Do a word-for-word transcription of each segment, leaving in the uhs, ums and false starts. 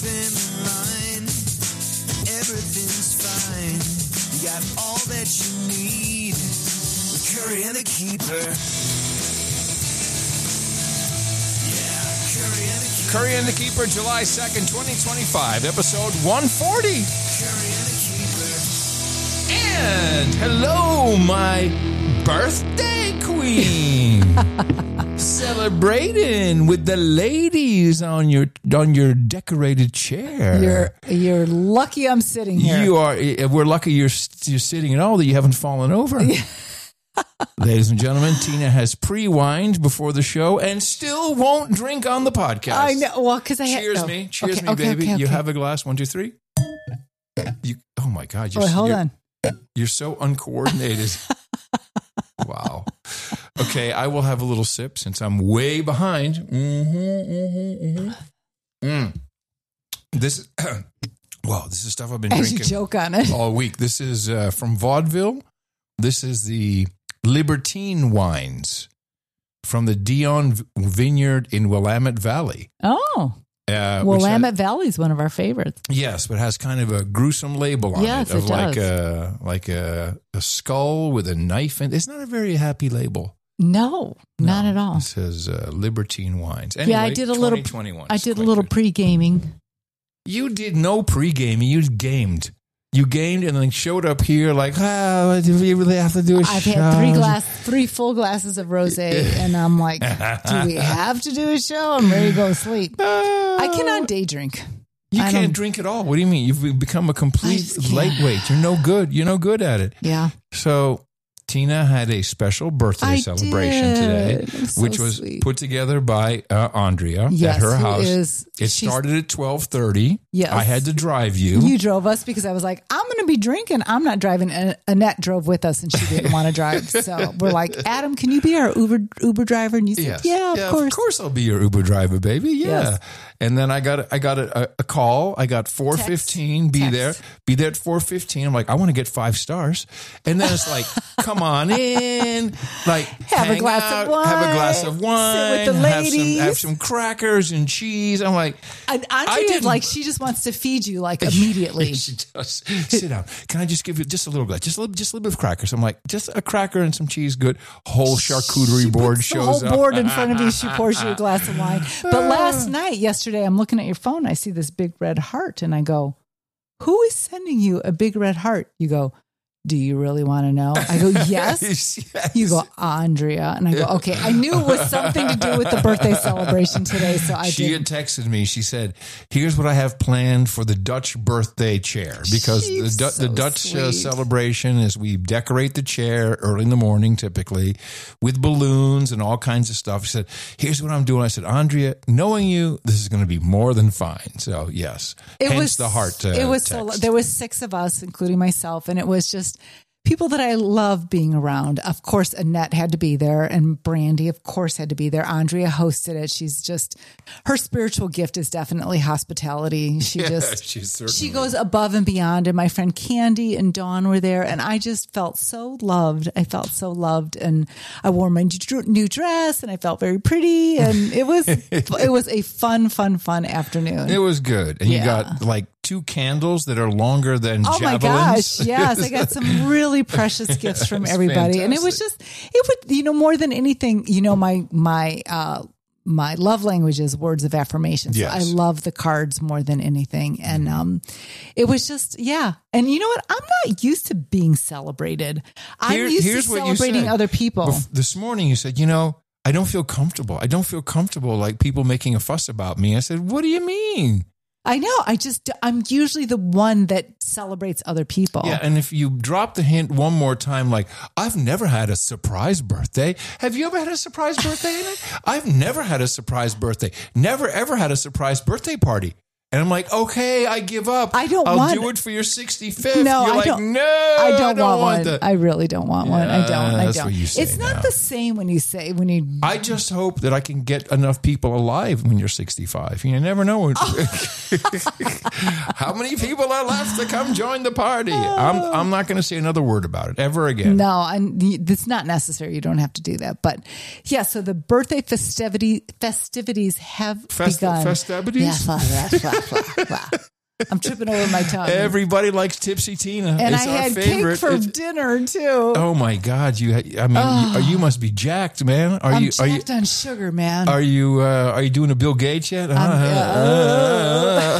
thin line. Everything's fine. You got all that you need with Curry and the Keeper. Yeah, Curry and the Keeper. Curry and the Keeper, July second, twenty twenty-five, episode one forty. Curry and the Keeper. And hello, my birthday queen. Celebrating with the ladies on your on your decorated chair. You're you're lucky I'm sitting here. You are. We're lucky you're you're sitting at all, that you haven't fallen over. Ladies and gentlemen, Tina has pre-wined before the show and still won't drink on the podcast. I know. Well, because I Cheers had, oh, me, cheers okay, me, okay, baby. okay, okay. You have a glass. One, two, three. You. Oh my God! You're, Wait, hold you're, on. You're so uncoordinated. Wow. Okay, I will have a little sip since I'm way behind. Mm-hmm, mm-hmm, mm-hmm. Mm. This, wow, this is stuff I've been As you drinking joke on it. all week. This is uh, from Vaudeville. This is the Libertine wines from the Dion Vineyard in Willamette Valley. Oh. Uh, Willamette has, Valley is one of our favorites. yes, but it has kind of a gruesome label on Yes, it of it like does. a like a, a skull with a knife in. It's not a very happy label. No, not No, at all. It says uh, Libertine wines. Anyway, Yeah, I did a little. twenty twenty-one. I It's did a quite little good. pre-gaming. You did no pre-gaming. You gamed. You gamed and then showed up here like, ah, do we really have to do a I've show? had three glass, three full glasses of rosé, and I'm like, do we have to do a show? I'm ready to go to sleep. I cannot day drink. You I can't don't- drink at all. What do you mean? You've become a complete just can't. lightweight. You're no good. You're no good at it. Yeah, So Tina had a special birthday I celebration did. today, It was so which was sweet. put together by uh, Andrea yes, at her who house. is- It she's- started at twelve thirty. Yes. I had to drive you. You drove us because I was like, I'm going to be drinking. I'm not driving. And Annette drove with us, and she didn't want to drive. So we're like, Adam, can you be our Uber Uber driver? And you said, Yes. yeah, of course. Of course, I'll be your Uber driver, baby. Yeah. Yes. And then I got I got a, a call. I got four fifteen. Be Text. there. Be there at four fifteen. I'm like, I want to get five stars. And then it's like, come on in. Like, Have a hang glass out, of wine. Have a glass of Sit wine. with the Have some, ladies. have some crackers and cheese. I'm like, And I Andrea, didn't- like, she just wants to feed you like immediately. she does. Sit down. Can I just give you just a little bit? Just a little, just a little bit of crackers. I'm like, just a cracker and some cheese. Good. Whole charcuterie She board puts the shows whole up. board in front of you. She pours you a glass of wine. But last night, yesterday, I'm looking at your phone. I see this big red heart, and I go, "Who is sending you a big red heart?" You go, "Do you really want to know?" I go, "Yes." Yes. You go, "Andrea," and I go, "Okay." I knew it was something to do with the birthday celebration today, so I She did. had texted me. She said, "Here's what I have planned for the Dutch birthday chair because the, She's Du- so the Dutch uh, sweet. celebration is we decorate the chair early in the morning, typically with balloons and all kinds of stuff." She said, "Here's what I'm doing." I said, "Andrea, knowing you, this is going to be more than fine." So yes, It hence was the heart. Uh, it was so. text. There was six of us, including myself, and it was just people that I love being around. Of course, Annette had to be there, and Brandy, of course, had to be there. Andrea hosted it. She's just her spiritual gift is definitely hospitality. She Yeah, just she's certainly- she goes above and beyond. And my friend Candy and Dawn were there, and I just felt so loved. I felt so loved, and I wore my new dress, and I felt very pretty, and it was it was a fun, fun, fun afternoon. It was good, and you Yeah. got like two candles that are longer than Oh my javelins. gosh! Yes, I got some really precious gifts from That's everybody, and it was just it would you know more than anything. You know my my uh, my love language is words of affirmation. So Yes. I love the cards more than anything, and um, it was just yeah. And you know what? I'm not used to being celebrated. I'm Here- used to here's what you celebrating said. other people. Bef- This morning you said, you know, I don't feel comfortable. I don't feel comfortable like people making a fuss about me. I said, what do you mean? I know. I just I'm usually the one that celebrates other people. Yeah, and if you drop the hint one more time, like, I've never had a surprise birthday. Have you ever had a surprise birthday in it? I've never had a surprise birthday. Never, ever had a surprise birthday party. And I'm like, okay, I give up. I don't I'll want- do it for your sixty-fifth. No, You're I like, don't. no, I don't, want, one. that. I really don't want one. I Yeah, don't. I that's don't. what you say It's not now. the same when you say when you. I just hope that I can get enough people alive when you're sixty-five. You never know. How many people are left to come join the party? I'm I'm not going to say another word about it ever again. No, and it's not necessary. You don't have to do that. But yeah, so the birthday festivity festivities have Fest- begun. festivities? Yes, well, that's right. blah, blah. I'm tripping over my tongue. Everybody likes Tipsy Tina. And it's I our had favorite. cake for It's- dinner too. Oh my God! You, I mean, Oh. you, you must be jacked, man. Are I'm you? Are you? jacked on sugar, man. Are you? Uh, are you doing a Bill Gates yet? Uh,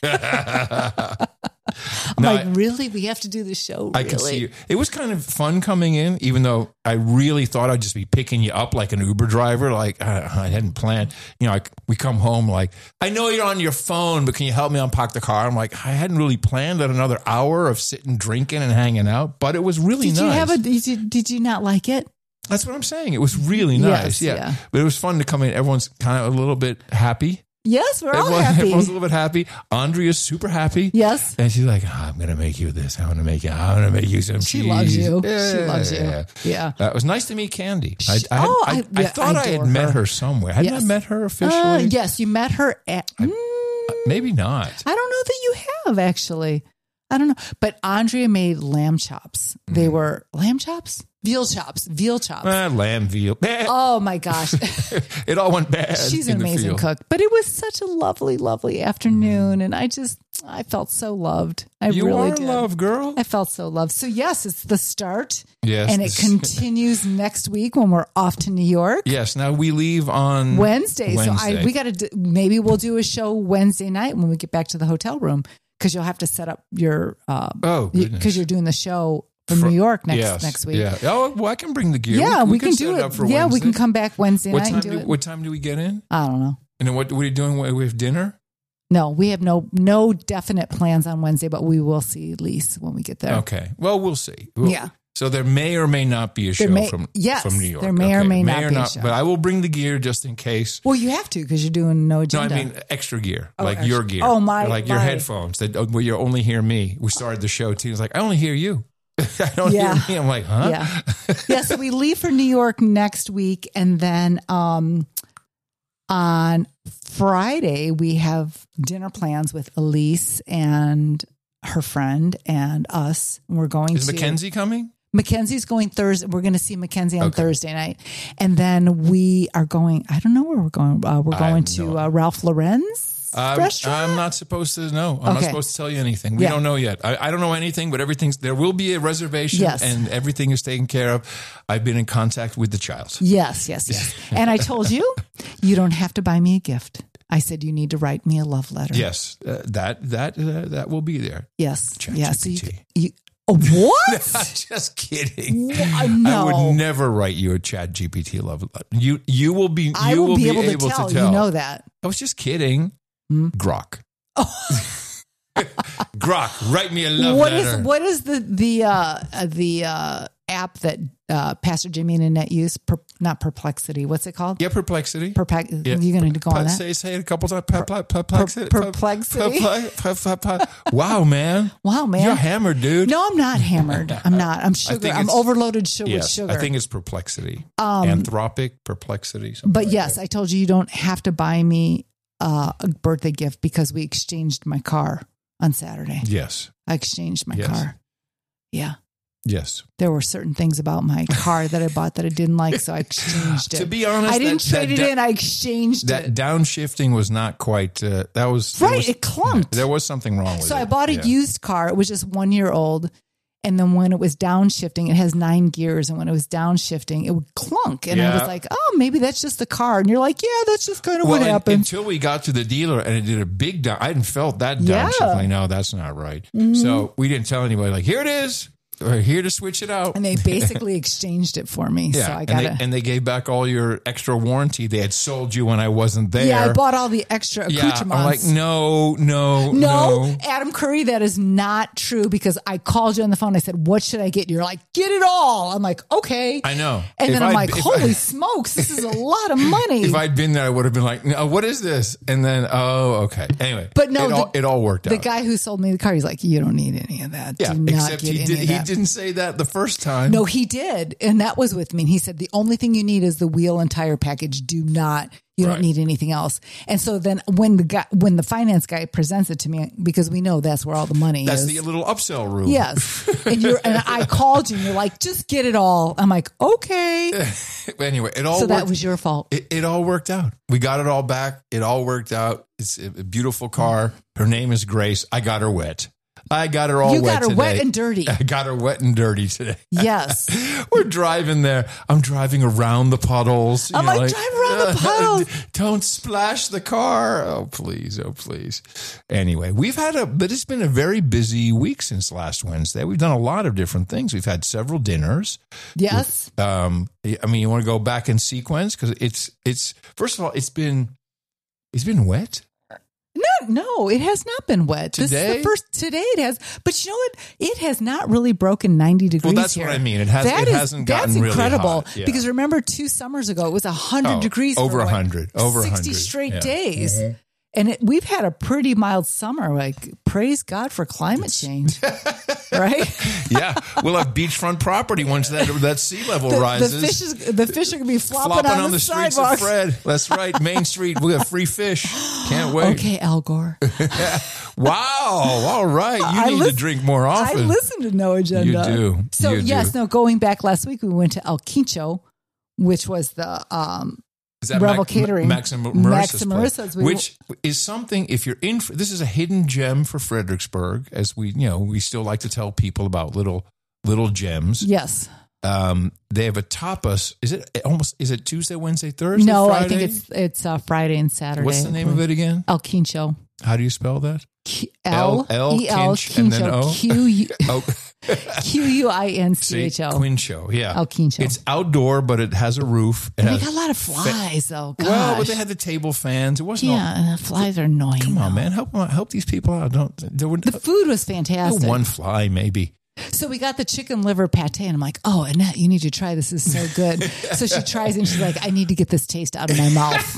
I'm No, like, I- really? We have to do the show? I really? can see you. It was kind of fun coming in, even though I really thought I'd just be picking you up like an Uber driver. Like I, I hadn't planned. You know, I, we come home like, I know you're on your phone, but can you help me unpack the car? I'm like, I hadn't really planned on another hour of sitting, drinking, and hanging out, but it was really Did nice. you have a? Did you, did you not like it? That's what I'm saying. It was really nice. Yes, yeah. yeah. But it was fun to come in. Everyone's kind of a little bit happy. Yes, we're all Everyone, happy. Everyone's a little bit happy. Andrea's super happy. Yes. And she's like, oh, I'm going to make you this. I'm going to make you, I'm going to make you some She cheese. loves you. Yeah, She loves you. yeah. Yeah. Uh, it was nice to meet Candy. I, I, had, Oh, I, I- I yeah, thought I I, had adore met her. her somewhere. Hadn't Yes. I met her officially? Uh, yes, you met her at. Mm, Maybe not. I don't know that you have actually. I don't know. But Andrea made lamb chops. They were lamb chops? Veal chops. Veal chops. Uh, lamb veal. Oh my gosh. It all went bad. She's in an the amazing field. cook. But it was such a lovely, lovely afternoon. And I just, I felt so loved. I You really are did. love, girl. I felt so loved. So yes, it's the start. Yes. And it this- continues next week when we're off to New York. Yes. Now we leave on Wednesday. So Wednesday. I we got to do, maybe we'll do a show Wednesday night when we get back to the hotel room because you'll have to set up your uh Oh, goodness. because you're doing the show from Fr- New York next yes, next week. Yeah. Oh, well, I can bring the gear. Yeah, we, can, set do it it. up for yeah, we Wednesday. can come back Wednesday What night time, and do, do, it. what time do we get in? I don't know. And then what, what are you doing? We have dinner? No, we have no no definite plans on Wednesday, but we will see Lise when we get there. Okay. Well, we'll see. We'll- Yeah. So there may or may not be a show There may- from, yes, from New York. there may or Okay. may not be a show. But I will bring the gear just in case. Well, you have to because you're doing no No, agenda. I mean extra gear, Oh, like extra- your gear. oh, my- like your my. headphones that where you only hear me. We started the show. Tina's like, I only hear you. I don't Yeah. hear me. I'm like, huh? Yeah. Yeah. So we leave for New York next week. And then um, on Friday, we have dinner plans with Elise and her friend and us. We're going Is to. Mackenzie coming? Mackenzie's going Thursday. We're going to see Mackenzie on Okay. Thursday night. And then we are going, I don't know where we're going. Uh, we're I going have to no uh, Ralph Lauren's I'm, restaurant. I'm not supposed to know. I'm not Okay. supposed to tell you anything. We Yeah. don't know yet. I, I don't know anything, but everything's there will be a reservation Yes. and everything is taken care of. I've been in contact with the child. Yes, yes, yes. And I told you, you don't have to buy me a gift. I said you need to write me a love letter. Yes, uh, that that uh, that will be there. Yes. Chat Yeah. So you, G P T. you oh, what? Just kidding. Wha- no. I would never write you a Chat G P T love letter. You you will be you I will, be, able, to, able tell. to tell. You know that. I was just kidding. Hmm? Grok. Grok, write me a love What letter. is what is the the uh, uh, the uh, app that uh, Pastor Jimmy and Annette use? Per, not Perplexity. What's it called? yeah, perplexity. Perplex. Yeah. You're going to go on Per- that. Say, say it a couple times. Per- per- Perplexity. Per- perplexity. Per- per- per- per- Wow, man. Wow, man. You're hammered, dude. No, I'm not hammered. I'm not. I'm sugar. think I'm it's- overloaded sugar with Yes, sugar. I think it's perplexity. Um, Anthropic, perplexity. something But like yes, that. I told you you don't have to buy me uh, a birthday gift because we exchanged my car on Saturday. Yes. I exchanged my Yes. car. Yeah. Yes. There were certain things about my car that I bought that I didn't like, so I exchanged it. To be honest, I didn't that- trade that- it in. I exchanged That it. downshifting was not quite. Uh, that was there Right, was- it clunked. There was something wrong with it. So I bought a Yeah. used car. It was just one year old. And then when it was downshifting, it has nine gears. And when it was downshifting, it would clunk. And I Yeah. was like, oh, maybe that's just the car. And you're like, yeah, that's just kind of Well, what and- happened. until we got to the dealer and it did a big down. I hadn't felt that Yeah. downshift. Like, no, that's not right. So we didn't tell anybody. Like, here it is. We're here to switch it out. And they basically exchanged it for me. yeah, So I and, got they, it. and they gave back all your extra warranty they had sold you when I wasn't there. Yeah, I bought all the extra Yeah, accoutrements. I'm like, no, no, No, no. Adam Curry, that is not true because I called you on the phone. I said, what should I get? You're like, get it all. I'm like, okay. I know. And If then I'm I'd- like, if holy I- smokes, this is a lot of money. If I'd been there, I would have been like, no, what is this? And then, oh, okay. Anyway, But no, it, the- all, it all worked the out. guy who sold me the car, he's like, you don't need any of that. yeah, Do not except get he any did. of He that. didn't say that the first time. No, he did. And that was with me. And he said, the only thing you need is the wheel and tire package. Do not, You don't Right. need anything else. And so then when the guy, when the finance guy presents it to me, because we know that's where all the money That's is. the little upsell room. Yes. And you're, and I called you and you're like, just get it all. I'm like, okay. Anyway, it all So that worked, was your fault. it, it all worked out. We got it all back. It all worked out. It's a beautiful car. Her name is Grace. I got her wet. I got her all You wet got her today. wet and dirty. I got her wet and dirty today. Yes. We're driving there. I'm driving around the puddles. I'm You know, like, drive around the puddles. Don't splash the car. Oh, please. Oh, please. Anyway, we've had a, but it's been a very busy week since last Wednesday. We've done a lot of different things. We've had several dinners. Yes. Um, I mean, you want to go back in sequence? Because it's, it's, first of all, it's been, it's been wet. No, no, it has not been wet. This is Today? the first today it has, but you know what? It has not really broken ninety degrees. Well, that's here. what I mean. It has- That it is- hasn't gotten That's really incredible hot. Yeah. because remember two summers ago it was a hundred Oh, degrees over for one what, hundred, over sixty one hundred. straight Yeah. days. Mhm. And it, we've had a pretty mild summer. Like, praise God for climate change, right? Yeah, we'll have beachfront property once that that sea level The, rises. the fish is the fish are gonna be flopping, Flopping on, on the, the streets sidewalks. of Fred. That's right, Main Street. We have free fish. Can't wait. Okay, Al Gore. Wow. All right. You I need lis- to drink more I often. listen to No Agenda. You do. So You yes, do. no. Going back last week, we went to El Quincho, which was the um, Is that Revel Mac- Catering. Max and Max Marissa's and place, Marissa's. We- which is something. If you're in, this is a hidden gem for Fredericksburg, as we you know we still like to tell people about little little gems. yes. Um, they have a tapas. Is it almost? Is it Tuesday, Wednesday, Thursday? No, Friday? I think it's it's uh, Friday and Saturday. What's the name of it again? El Quincho. How do you spell that? Q- L- L L, E L Quinch, and then Quincho. O? Q U Oh, Q U I N C see, H O. Quincho. Yeah, El Quincho. It's outdoor, but it has a roof. It And they has got a lot of flies, though. Gosh. Well, but they had the table fans. It wasn't. all, yeah, the flies are annoying. come on, though. man, help help these people out. Don't there were The food was fantastic. one fly maybe. So we got the chicken liver pate, and I'm like, "Oh, Annette, you need to try this. This is so good." So she tries it, and she's like, "I need to get this taste out of my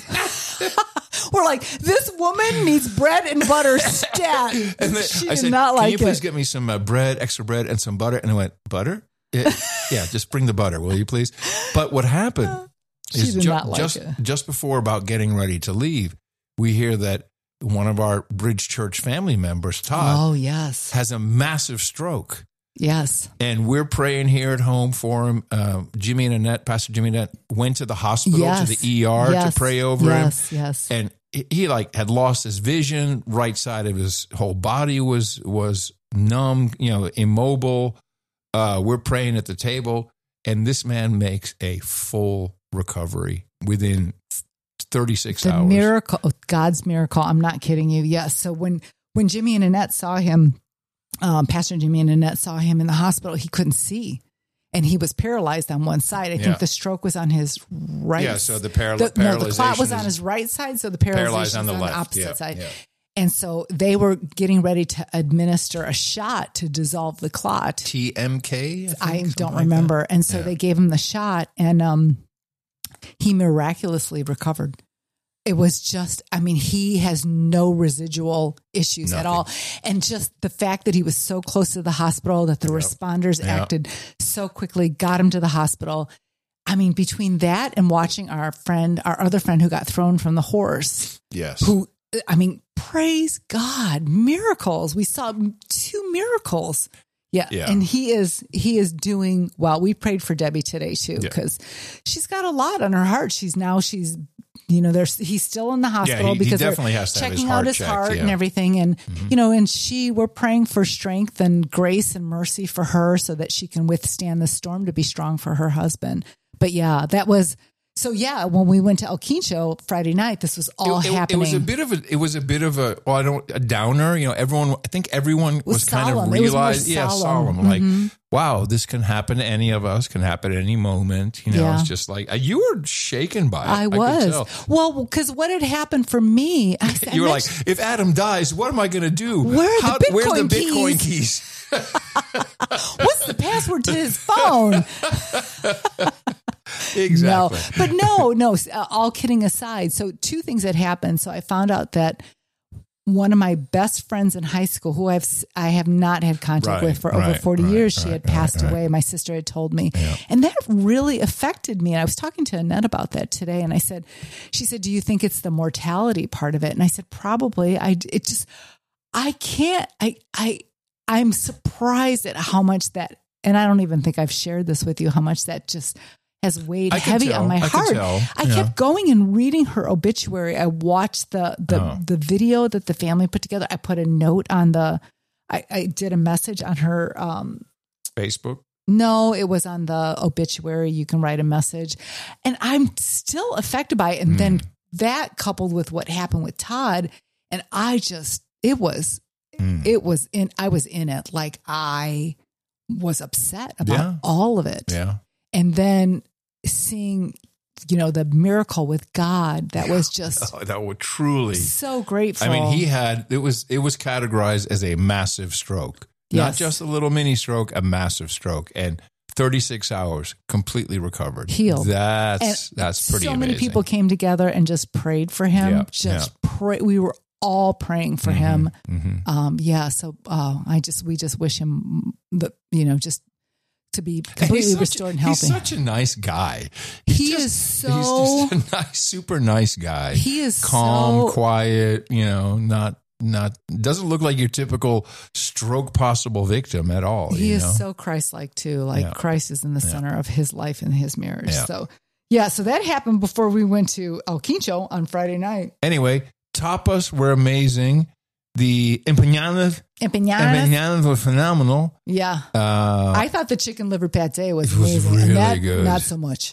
mouth." We're like, "This woman needs bread and butter stat." And then she I did said, not "Can like you please it. get me some uh, bread, extra bread, and some butter?" And I went, "Butter? Yeah, yeah, just bring the butter, will you, please?" But what happened She is did ju- not like just it. just before about getting ready to leave, we hear that one of our Bridge Church family members, Todd, Oh yes, has a massive stroke. yes. And we're praying here at home for him. Uh, Jimmy and Annette, Pastor Jimmy and Annette, went to the hospital, Yes. to the E R Yes. to pray over yes, him. Yes, yes. And he, he like had lost his vision. Right side of his whole body was was numb, you know, immobile. Uh, we're praying at the table, and this man makes a full recovery within thirty-six The hours. miracle, God's miracle. I'm not kidding you. Yes. So when when Jimmy and Annette saw him, um, Pastor Jimmy and Annette saw him in the hospital, he couldn't see, and he was paralyzed on one side. I Yeah. think the stroke was on his right. Yeah, so the paral- the, no, the paralyzation clot was is- on his right side, so the paralyzation Paralyzed on was the on left. the opposite Yeah, side. yeah. And so they were getting ready to administer a shot to dissolve the clot. T M K? think, I something don't like remember. that. And so Yeah. they gave him the shot, and um, he miraculously recovered. It was just, I mean, he has no residual issues at Nothing. all. And just the fact that he was so close to the hospital, that the Yep. responders Yep. acted so quickly, got him to the hospital. I mean, between that and watching our friend, our other friend who got thrown from the horse, Yes. who, I mean, praise God, miracles. We saw two miracles. Yeah. Yeah. And he is, he is doing well. We prayed for Debbie today too, Yeah. because she's got a lot on her heart. She's now, she's, you know, there's, he's still in the hospital he- he because they're definitely has to have checking his out heart his checked, heart yeah. and everything. And, you know, and she, we're praying for strength and grace and mercy for her so that she can withstand the storm, to be strong for her husband. But yeah, that was, so yeah, when we went to El Quincho Friday night, this was all it, it- happening. It was a bit of a. It was a bit of a. Well, I don't a downer. You know, everyone. I think everyone was, was kind of solemn. It was more realized. Yeah, solemn. solemn. Like, Mhm. wow, this can happen to any of us. Can happen at any moment. You know, Yeah. it's just like uh, you were shaken by it. I could was. tell. Well, because what had happened for me, I said, You were I like, if Adam dies, what am I going to do? Where are the where's the Bitcoin Bitcoin keys? what's the password to his phone? Exactly. No, but no, no, uh, all kidding aside. So two things had happened. So I found out that one of my best friends in high school, who I've I have not had contact Right, with for over right, forty right, years, she right, had right, passed right. away. My sister had told me, Yeah. and that really affected me. And I was talking to Annette about that today, and I said, she said, "Do you think it's the mortality part of it?" And I said, "Probably." I it just I can't. I I I'm surprised at how much that, and I don't even think I've shared this with you, how much that just has weighed I can heavy tell. on my I can heart. tell. I Yeah. kept going and reading her obituary. I watched the the Oh. the video that the family put together. I put a note on the. I, I did a message on her. Um, Facebook. no, it was on the obituary. You can write a message, and I'm still affected by it. And then that coupled with what happened with Todd, and I just it was Mm. it was in. I was in it. Like I was upset about Yeah. all of it. Yeah. And then seeing, you know, the miracle with God, that was just Oh, that would truly. so grateful. I mean, he had it was it was categorized as a massive stroke, not Yes. just a little mini stroke, a massive stroke, and thirty-six hours completely recovered, Healed. That's And that's pretty. so amazing. many people came together and just prayed for him. Yeah, just pray. We were all praying for him. Mhm. Um, yeah. So, oh, I just, we just wish him the, you know, just to be And completely he's such- restored and healthy. He's such a nice guy. He's He just- is so- He's just a nice, super nice guy. He is calm, so- quiet. You know, not not doesn't look like your typical stroke possible victim at all. He you is know? so Christ-like too. Like Yeah. Christ is in the center of his life and his marriage. Yeah. So, yeah. So that happened before we went to El Quincho on Friday night. Anyway, tapas were amazing. The empanadas, Empanadas. empanadas were phenomenal. Yeah. Uh, I thought the chicken liver pate was It was amazing. really and that, good. Not so much.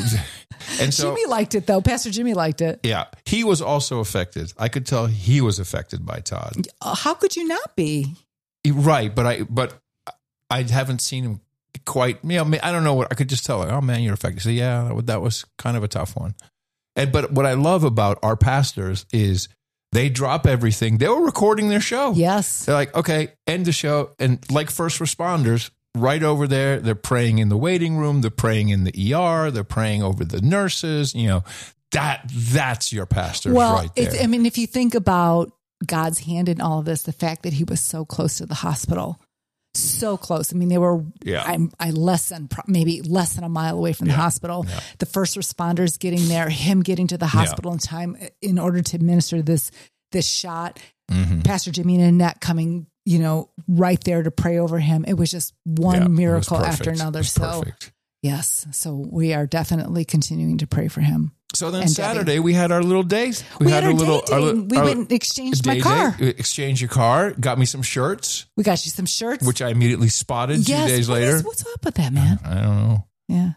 and so, Jimmy liked it though. Pastor Jimmy liked it. yeah, he was also affected. I could tell he was affected by Todd. Uh, How could you not be? Right, but I but I haven't seen him quite. You know, I don't know what I could just tell. Like, oh man, you're affected. So yeah, that was- that was kind of a tough one. And but what I love about our pastors is they drop everything. They were recording their show. Yes. They're like, okay, end the show, and like first responders, right over there, they're praying in the waiting room. They're praying in the E R. They're praying over the nurses. You know, that that's your pastor Well, right there. it's, I mean, if you think about God's hand in all of this, the fact that he was so close to the hospital, so close. I mean, they were Yeah. I'm I less than pro- maybe less than a mile away from the hospital. Yeah. The first responders getting there, him getting to the hospital in time in order to administer this this shot. Mhm. Pastor Jimmy and Annette coming, you know, right there to pray over him. It was just one Yeah, it was miracle perfect. after another. It was So perfect. yes, so we are definitely continuing to pray for him. So then And Saturday Debbie. we had our little date. We, had, a our little. day our date. li- We our went and exchanged my day car. date. Exchanged your car. Got me some shirts, We got you some shirts. which I immediately spotted yes, two days what later. is- what's up with that, man? I don't know. Yeah.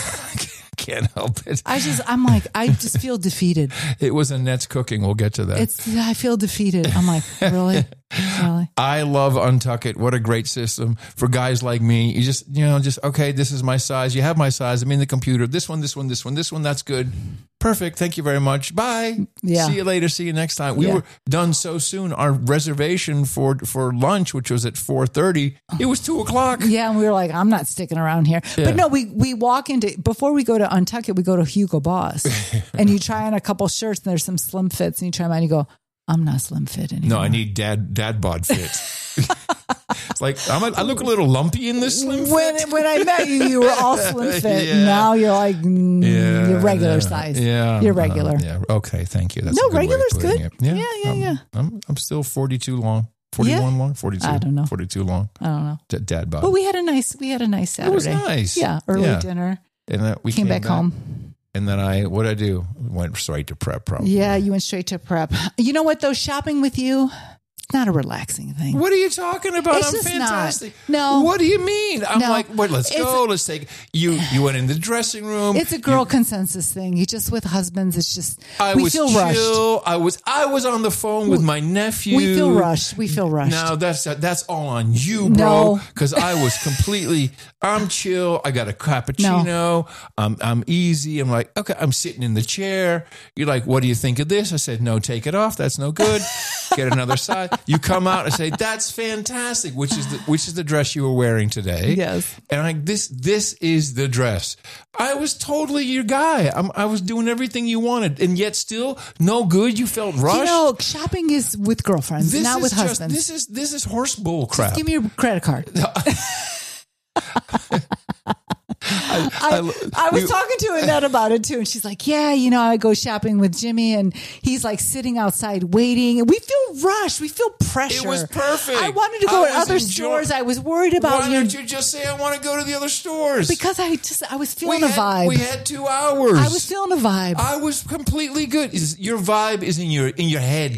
Can't help it. I just, I'm like, I just feel defeated. It was Annette's cooking. We'll get to that. It's, I feel defeated. I'm like, really? Really? I love Untuck It. What a great system for guys like me. You just, you know, just, okay, this is my size. You have my size. I'm in the computer. This one, this one, this one, this one. That's good. Perfect. Thank you very much. Bye. Yeah. See you later. See you next time. We Yeah. were done so soon. Our reservation for, for lunch, which was at four thirty, it was two o'clock. Yeah. And we were like, I'm not sticking around here. Yeah. But no, we, we walk into, before we go to Untuck It, we go to Hugo Boss and you try on a couple shirts and there's some slim fits and you try them on and you go, I'm not slim fit anymore. No, I need dad dad bod fit. It's like I'm a, I look a little lumpy in this slim When, fit. when I met you, you were all slim fit. Yeah. Now you're like, mm, Yeah, you're regular yeah, size. Yeah, You're regular. Uh, yeah. Okay, thank you. That's No, a good way of regular's putting good. it. Yeah, Yeah, yeah, I'm, yeah. I'm I'm still forty-two long. forty-one long. forty-two. I don't know. forty-two long. I don't know. D- dad bod. But we had a nice, we had a nice Saturday. It was nice. Yeah. Early Yeah. dinner. And then we Came, back, home. And then I, what did I do? Went straight to prep. Probably. Yeah, you went straight to prep. You know what, though? Shopping with you, it's not a relaxing thing. What are you talking about? It's I'm just fantastic. not. No. What do you mean? I'm No. like, what? Let's It's go. a- let's take you. You went in the dressing room. It's a girl consensus thing. You just with husbands, it's just I we was feel chill. rushed. I was I was on the phone with my nephew. We feel rushed. We feel rushed. Now that's that's all on you, No. bro. Because I was completely. I'm chill. I got a cappuccino. I'm I'm easy. I'm like, okay. I'm sitting in the chair. You're like, what do you think of this? I said, no, take it off. That's no good. get another size. You come out and say, "That's fantastic," which is the, which is the dress you were wearing today. Yes. And I'm like, this this is the dress. I was totally your guy. I'm, I was doing everything you wanted, and yet still no good. You felt rushed. You know, shopping is with girlfriends, this not is with just, husbands. This is this is horse bull crap. Just give me your credit card. I, I, I was we- talking to Annette about it too, and she's like, "Yeah, you know, I go shopping with Jimmy, and he's like sitting outside waiting, and we feel rushed, we feel pressure. It was perfect. I wanted to go I to was other enjoy- stores. I was worried about Why your don't you just say I want to go to the other stores? because I just I was we feeling a had, vibe. We had two hours. I was feeling a vibe. I was completely good. Is your vibe is in your in your head.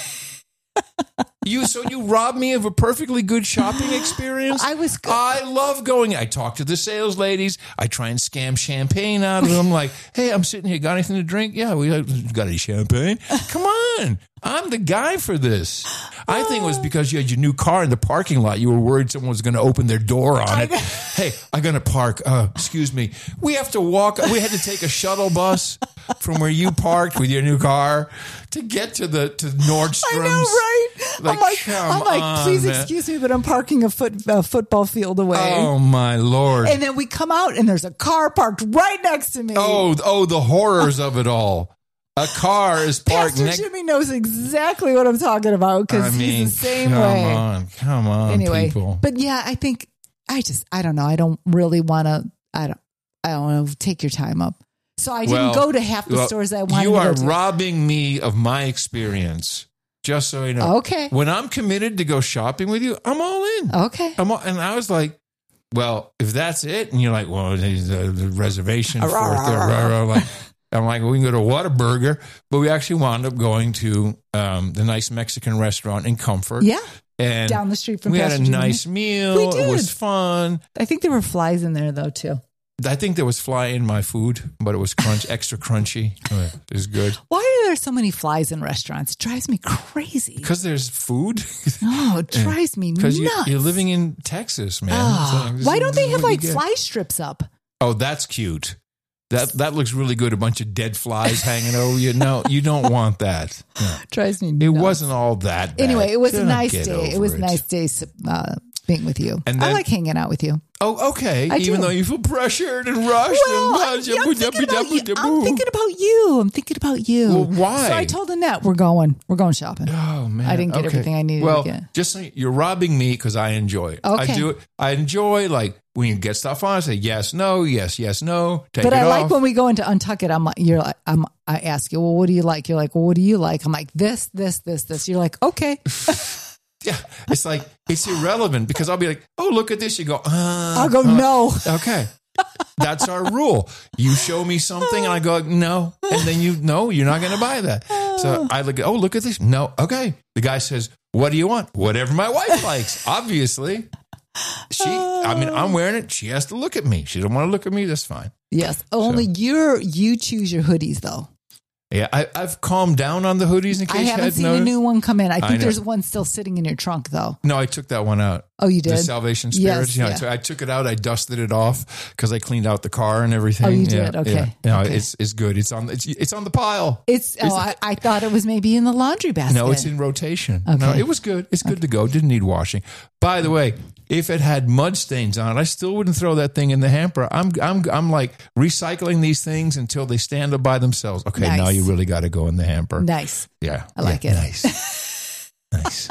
You so you robbed me of a perfectly good shopping experience. I was good. I love going. I talk to the sales ladies. I try and scam champagne out of them. Like, hey, I'm sitting here. Got anything to drink? Yeah, we got any champagne? Come on, I'm the guy for this. I think it was because you had your new car in the parking lot. You were worried someone was going to open their door on it. Hey, I'm going to park. Uh, excuse me. We have to walk. We had to take a shuttle bus from where you parked with your new car to get to the to Nordstrom's. I know, right? Like, I'm like, come I'm like, on, please man. excuse me, but I'm parking a foot uh, football field away. Oh my Lord! And then we come out, and there's a car parked right next to me. Oh, oh, the horrors of it all. A car is parked Pastor next. Jimmy knows exactly what I'm talking about I because mean, he's the same come way. on, come on, Anyway, people. but yeah, I think I just I don't know. I don't really want to. I don't. I don't want to take your time up. So I didn't Well, go to half the well, stores I wanted You to are go to. robbing me of my experience. Just so you know. Okay. When I'm committed to go shopping with you, I'm all in. Okay. I'm all, and I was like, well, if that's it, and you're like, well, there's a the reservation for it. Like, I'm like, well, we can go to Whataburger, but we actually wound up going to um, the nice Mexican restaurant in Comfort. Yeah. And Down the street from we Pastor had a Jimmy. nice meal. We It did. was fun. I think there were flies in there though too. I think there was fly in my food, but it was crunch, extra crunchy. It was good. Why are there so many flies in restaurants? It drives me crazy. Because there's food. Oh, it drives me nuts. Because you, you're living in Texas, man. Ah, So this why is- don't this they is have what you like get. fly strips up? Oh, that's cute. That that looks really good. A bunch of dead flies hanging over you. No, you don't want that. No. Drives me It nuts. wasn't all that bad. Anyway, it was a Just nice get day. It over was a nice day uh, being with you. And I then- like hanging out with you. Oh, okay. I Even do. though you feel pressured and rushed Well, I'm, and yeah, I'm, thinking about you. I'm I'm thinking about you. I'm thinking about you. Well, why? So I told Annette we're going. We're going shopping. Oh man, I didn't get okay. everything I needed Well, to get. just so you're robbing me because I enjoy it. Okay. I do it. I enjoy like when you get stuff on. I say yes, no, yes, yes, no. Take But it I off. like when we go into Untuck It. I'm like, you're like, I'm. I ask you, well, what do you like? You're like, well, what do you like? I'm like, this, this, this, this. You're like, okay. Yeah, it's like it's irrelevant because I'll be like, oh, look at this. You go, uh, I'll go, uh, no. Okay. That's our rule. You show me something and I go, no. And then you, no, you're not going to buy that. So I look, oh, look at this. No. Okay. The guy says, what do you want? Whatever my wife likes, obviously. She, I mean, I'm wearing it. She has to look at me. She don't want to look at me. That's fine. Yes. Only you're, you choose your hoodies though. Yeah. I, I've calmed down on the hoodies in case I you haven't had seen noticed. a new one come in. I I think know. there's one still sitting in your trunk though. No, I took that one out. Oh, you did? The Salvation Spirit. Yes, you know, yeah. I, took, I took it out. I dusted it off because I cleaned out the car and everything. Oh, you Yeah, did? Okay. Yeah. No, Okay. it's it's good. It's on it's, it's on the pile. It's, oh, I, I thought it was maybe in the laundry basket. No, it's in rotation. Okay. No, it was good. It's good to go. Didn't need washing. By the way, if it had mud stains on it, I still wouldn't throw that thing in the hamper. I'm I'm I'm like recycling these things until they stand up by themselves. Okay, Nice. now you really got to go in the hamper. Nice. Yeah, I like yeah, it. Nice, nice.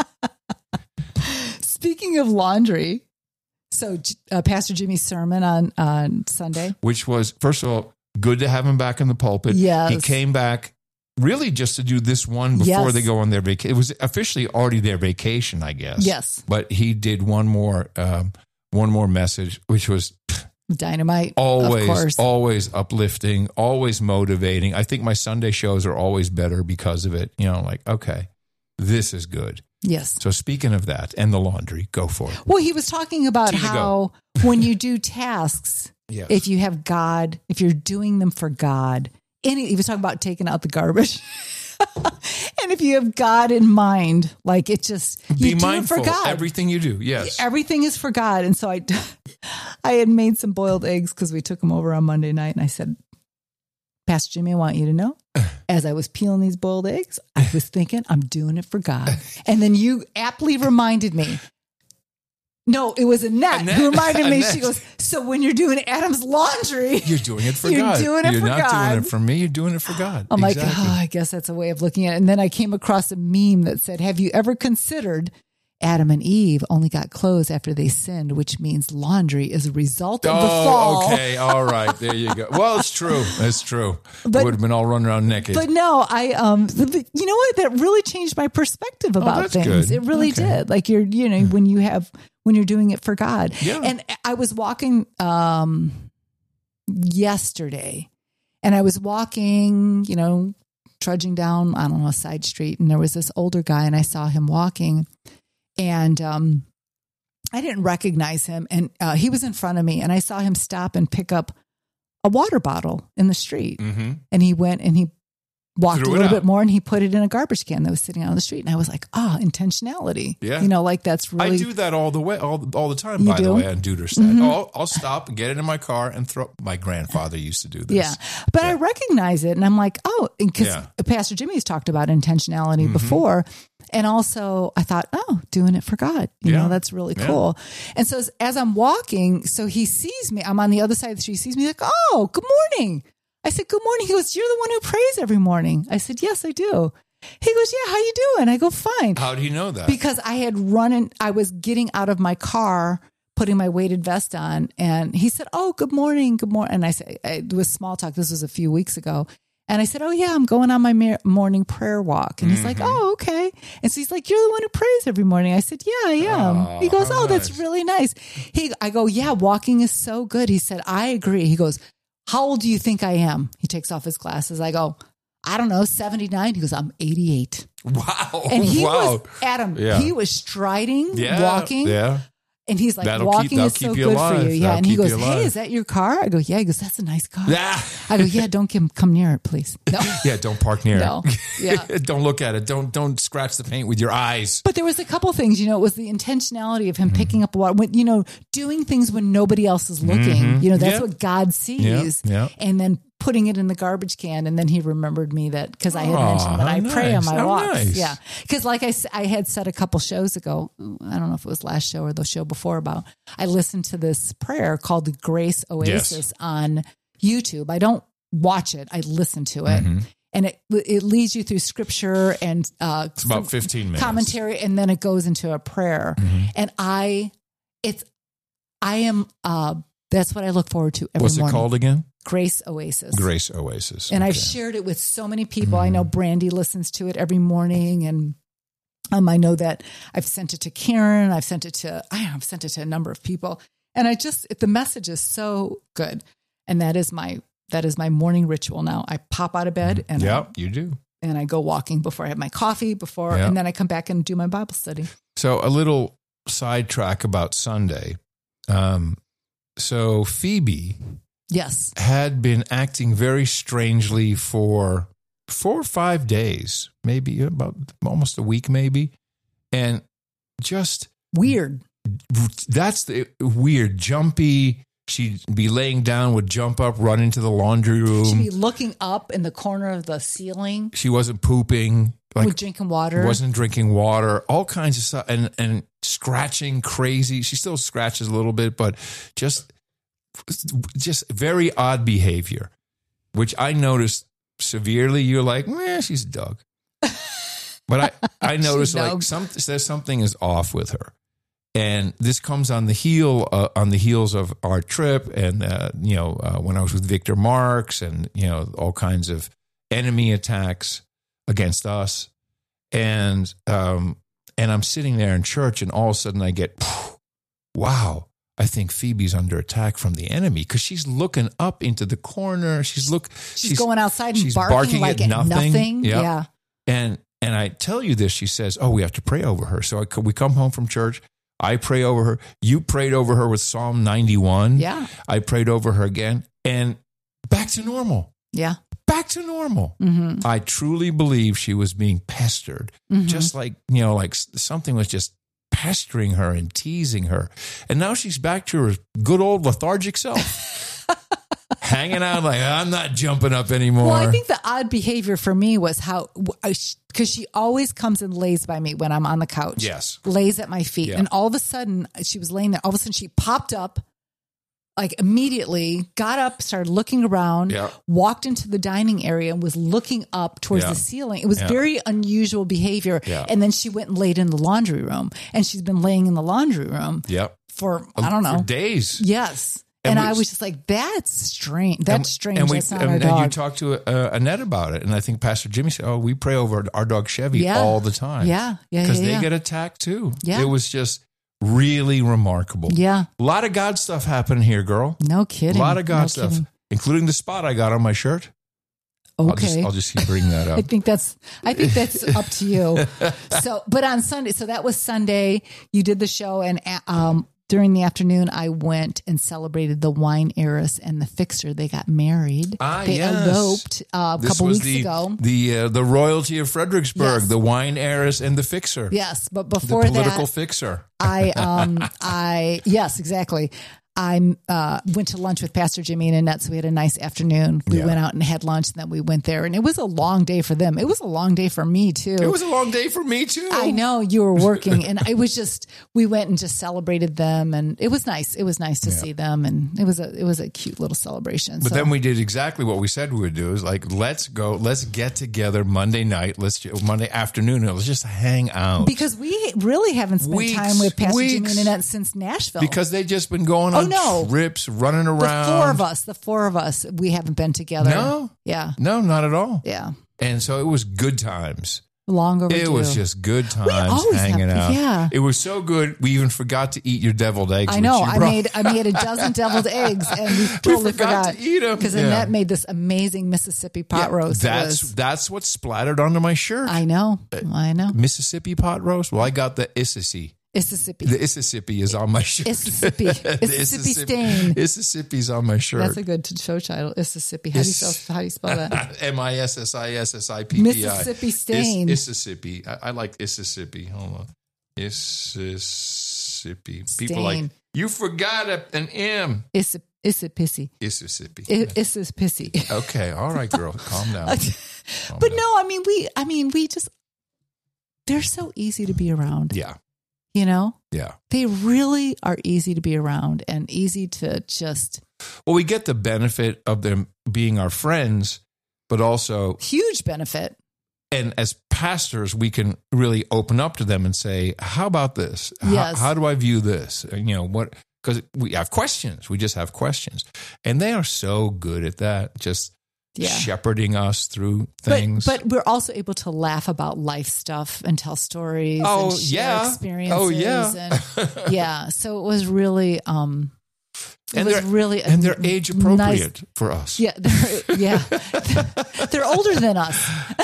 Speaking of laundry, so uh, Pastor Jimmy's sermon on, on Sunday. Which was first of all good to have him back in the pulpit. Yes. He came back really just to do this one before Yes. they go on their vacation. It was officially already their vacation, I guess. Yes. But he did one more um, one more message, which was Dynamite. always of course. always uplifting, always motivating. I think my Sunday shows are always better because of it. You know, like, okay, this is good. Yes. So speaking of that and the laundry, go for it. Well, he was talking about To you how when you do tasks, Yes. if you have God, if you're doing them for God, and he, he was talking about taking out the garbage. And if you have God in mind, like it just, you Be do mindful it for God. everything you do. Yes. Everything is for God. And so I, I had made some boiled eggs because we took them over on Monday night. And I said, Pastor Jimmy, I want you to know, as I was peeling these boiled eggs, I was thinking, I'm doing it for God. And then you aptly reminded me. No, it was Annette, Annette who reminded me. Annette. She goes, so when you're doing Adam's laundry, You're doing it for You're God. doing it You're for not God. doing it for me. You're doing it for God. I'm Exactly. like, oh, I guess that's a way of looking at it. And then I came across a meme that said, have you ever considered Adam and Eve only got clothes after they sinned, which means laundry is a result of the fall. Oh, okay. All right. There you go. Well, it's true. It's true. But- Would have been all running around naked. But no, I um, the, the- you know what? That really changed my perspective about that's things. good. It really Okay. did. Like you're, you know, when you have when you're doing it for God. Yeah. And I was walking um yesterday, and I was walking, you know, trudging down, I don't know, a side street, and there was this older guy, and I saw him walking, and um, I didn't recognize him, and uh, he was in front of me, and I saw him stop and pick up a water bottle in the street. Mm-hmm. And he went and he walked Threw a it little out. bit more and he put it in a garbage can that was sitting out on the street. And I was like, ah, intentionality. Yeah. You know, like that's really. I do that all the way, all, all the time, You by the do? way, on Duder's side. I'll, I'll stop and get it in my car and throw. My grandfather used to do this. Yeah. But I recognize it and I'm like, oh, because Yeah. Pastor Jimmy's talked about intentionality Mm-hmm. before. And also I thought, oh, doing it for God. You Yeah. know, that's really Yeah. cool. And so as, as I'm walking, so he sees me, I'm on the other side of the street, he sees me like, oh, good morning. I said, good morning. He goes, you're the one who prays every morning. I said, yes, I do. He goes, yeah, how you doing? I go, fine. How do you know that? Because I had run in, I was getting out of my car, putting my weighted vest on, and he said, oh, good morning, good morning. And I said, it was small talk. This was a few weeks ago. And I said, oh, yeah, I'm going on my mar- morning prayer walk. And he's like, oh, okay. And so he's like, you're the one who prays every morning. I said, yeah, I am. Oh, he goes, how oh, that's nice. really nice. He, I go, yeah, walking is so good. He said, I agree. He goes, how old do you think I am? He takes off his glasses. I go, I don't know, seventy-nine. He goes, I'm eighty-eight. Wow. And he wow. was, Adam, Yeah. he was striding, yeah. walking. Yeah. And he's like, That'll keep- walking that'll is so keep you good alive. for you. Yeah. That'll And he keep goes, you hey, alive. is that your car? I go, yeah. He goes, that's a nice car. Yeah. I go, yeah, don't come, come near it, please. No. Yeah. Don't park near No. it. Yeah. Don't look at it. Don't don't scratch the paint with your eyes. But there was a couple things, you know, it was the intentionality of him picking up a water, when, you know, doing things when nobody else is looking. You know, that's Yeah. what God sees. Yeah, yeah. And then putting it in the garbage can. And then he remembered me that because I had Aw, mentioned that how I pray on nice. my How walks. nice. Yeah. Because like I, s- I had said a couple shows ago, I don't know if it was last show or the show before about, I listened to this prayer called the Grace Oasis Yes. on YouTube. I don't watch it. I listen to it. Mm-hmm. And it it leads you through scripture and uh, It's about fifteen minutes. commentary, and then it goes into a prayer. Mm-hmm. And I, it's, I am. Uh, that's what I look forward to every What's morning. it called again? Grace Oasis. Grace Oasis. And I've Okay. Mm-hmm. shared it with so many people. I know Brandy listens to it every morning, and um, I know that I've sent it to Karen. I've sent it to I have sent it to a number of people, and I just the message is so good, and that is my that is my morning ritual now. I pop out of bed and I, Yeah, you do. and I go walking before I have my coffee before, Yeah. and then I come back and do my Bible study. So a little sidetrack about Sunday. Um, so Phoebe Yes. had been acting very strangely for four or five days, maybe about almost a week, maybe. And just Weird. that's the weird, jumpy. She'd be laying down, would jump up, run into the laundry She'd room. be looking up in the corner of the ceiling She wasn't pooping, like with drinking water. wasn't drinking water, all kinds of stuff, and and scratching crazy. She still scratches a little bit, but just just very odd behavior, which I noticed severely. You're like, eh, she's a dog. But I, I noticed like dog. some, there's something is off with her. And this comes on the heel uh, on the heels of our trip, and uh, you know uh, when I was with Victor Marks, and you know all kinds of enemy attacks against us, and um, and I'm sitting there in church, and all of a sudden I get, wow, I think Phoebe's under attack from the enemy, because she's looking up into the corner. She's look, She's, going outside and she's barking, barking like at at nothing. nothing. Yep. Yeah. And and I tell you this, she says, oh, we have to pray over her. So I, we come home from church. I pray over her. You prayed over her with Psalm ninety-one. Yeah. I prayed over her again. And back to normal. Yeah. Back to normal. Mm-hmm. I truly believe she was being pestered. Mm-hmm. Just like, you know, like something was just pestering her and teasing her. And now she's back to her good old lethargic self. hanging out like, I'm not jumping up anymore. Well, I think the odd behavior for me was how, because she always comes and lays by me when I'm on the couch. Yes. Lays at my feet. Yeah. And all of a sudden, she was laying there. All of a sudden, she popped up, like immediately, got up, started looking around, Yeah. walked into the dining area and was looking up towards Yeah. the ceiling. It was Yeah. very unusual behavior. Yeah. And then she went and laid in the laundry room. And she's been laying in the laundry room Yep. for, I don't know. For days. Yes. And And, we- I was just like, that's strange. That's And- strange. And, we, That's not and, our and dog. you talked to uh, Annette about it. And I think Pastor Jimmy said, oh, we pray over our dog Chevy Yeah. all the time. Yeah. Yeah. Because yeah, they yeah. get attacked too. Yeah. It was just really remarkable. Yeah. A lot of God stuff happening here, girl. No kidding. A lot of God No stuff, kidding. including the spot I got on my shirt. I'll just, Okay. I'll just keep bringing that I up. think that's I think that's up to you. So, but on Sunday, so that was Sunday. You did the show, and um, during the afternoon, I went and celebrated the wine heiress and the fixer. They got married. Ah, they yes. eloped uh, a This couple was weeks the, ago. The uh, the royalty of Fredericksburg, Yes. the wine heiress and the fixer. Yes, but The before political that, fixer. I um I yes exactly. I uh, went to lunch with Pastor Jimmy and Annette, so we had a nice afternoon. We Yeah. went out and had lunch, and then we went there, and it was a long day for them. It was a long day for me too. It was a long day for me too. I know you were working, and it was just we went and just celebrated them, and it was nice. It was nice to see them, and it was a it was a cute little celebration. But so, then we did exactly what we said we would do. Is like, let's go, let's get together Monday night, let's ju- Monday afternoon, and let's just hang out. because we really haven't spent Weeks, time with Pastor weeks. Jimmy and Annette since Nashville. Because they just been going Oh, on no. trips, running the around. four of us, the four of us, we haven't been together. No, Yeah, no, not at all. yeah, And so it was good times. long overdue. It was just good times always hanging have- out. yeah. It was so good. We even forgot to eat your deviled eggs. I which know. you I brought. made I made a dozen deviled eggs, and we totally forgot forgot to eat 'em. because Yeah. Annette made this amazing Mississippi pot Yeah, roast. It That's was- that's what splattered onto my shirt. I know. I know. Mississippi pot roast. Well, I got the Mississippi. Mississippi. The Mississippi is on my shirt. Mississippi. The Mississippi stain. Mississippi's on my shirt. That's a good show title. Mississippi. How do you spell? How do you spell that? M I S S I S S I P P I. Mississippi stain. Is- Mississippi. I, I like Mississippi. Hold on. Mississippi. People like, Stain. you forgot a- an M. It's a it's a pissy. Mississippi. It, it's a pissy. Okay. All right, girl. Calm down. Calm But down. no, I mean we. I mean we just. They're so easy to be around. Yeah. You know, Yeah. they really are easy to be around and easy to just Well, we get the benefit of them being our friends, but also, huge benefit. and as pastors, we can really open up to them and say, how about this? How- Yes. How, do I view this? And, you know, what, because we have questions. We just have questions. And they are so good at that, just Yeah. shepherding us through But, things. but we're also able to laugh about life stuff and tell stories. Oh, and share yeah. experiences. Oh, yeah. and, yeah. So it was really, um, it and was they're, really, a and they're age appropriate nice- for us. yeah, they're, yeah, they're older than us.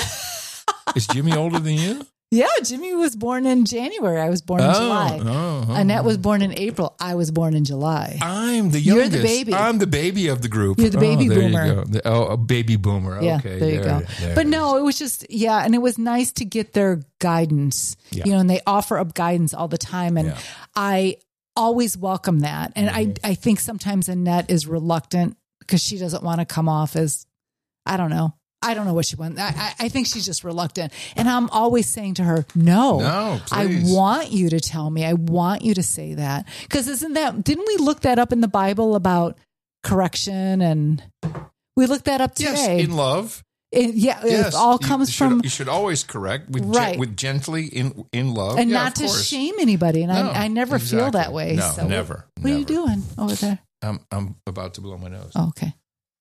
Is Jimmy older than you? Yeah, Jimmy was born in January. I was born in July. oh, oh. Annette was born in April. I was born in July. I'm the You're youngest. the baby. I'm the baby of the group. You're the baby oh, there boomer. You go. The- oh, a baby boomer. Yeah, Okay, there you go. there But it no, it was just, yeah, and it was nice to get their guidance, Yeah. you know, and they offer up guidance all the time. And Yeah. I always welcome that. And Mm-hmm. I, I think sometimes Annette is reluctant because she doesn't want to come off as, I don't know. I don't know what she wants. I, I, I think she's just reluctant. And I'm always saying to her, no, No, I please. want you to tell me. I want you to say that. Because isn't that, didn't we look that up in the Bible about correction? And we looked that up Yes, today. in love. It, yeah, Yes, it all you comes should- from You should always correct with gen- Right. with gently in in love, and Yeah, not of to course. shame anybody. And No, I, I never feel exactly. that way. No, so never, What, what are you never. doing over there? I'm I'm about to blow my nose. Oh, okay.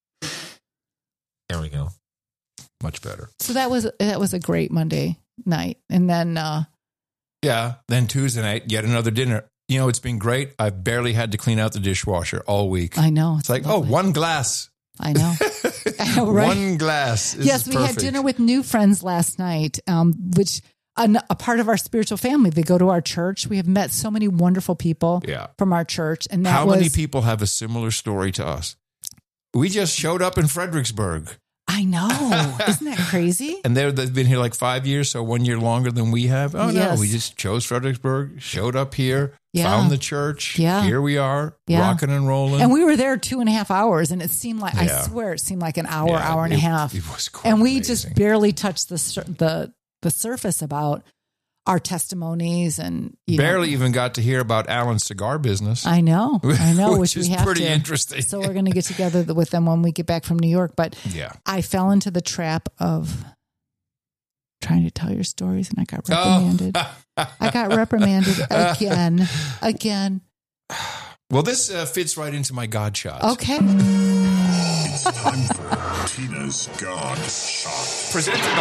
There we go. Much better. So that was that was a great Monday night, and then uh, Yeah. Then Tuesday night, yet another dinner. You know, it's been great. I've barely had to clean out the dishwasher all week. I know It's like, oh, lovely. one glass. I know. I know, right? One glass. This yes, is we had perfect. dinner with new friends last night, um, which a, a part of our spiritual family. They go to our church. We have met so many wonderful people Yeah. from our church, and that How was many people have a similar story to us? We just showed up in Fredericksburg. I I know. Isn't that crazy? And they're, they've been here like five years, so one year longer than we have. Oh, Yes. no, we just chose Fredericksburg, showed up here, Yeah. found the church. Yeah. Here we are, Yeah. rocking and rolling. And we were there two and a half hours, and it seemed like, Yeah. I swear, it seemed like an hour, Yeah, hour and a it- half. it was quite and we amazing. just barely touched the sur- the the surface about our testimonies and you Barely know, even got to hear about Alan's cigar business. I know, I know, which, which, is we have pretty to. interesting. So we're going to get together with them when we get back from New York. But Yeah. I fell into the trap of trying to tell your stories, and I got Oh. reprimanded. I got reprimanded again, again. Well, this uh, fits right into my God shot. Okay. It's time for Tina's God Shot. Presented by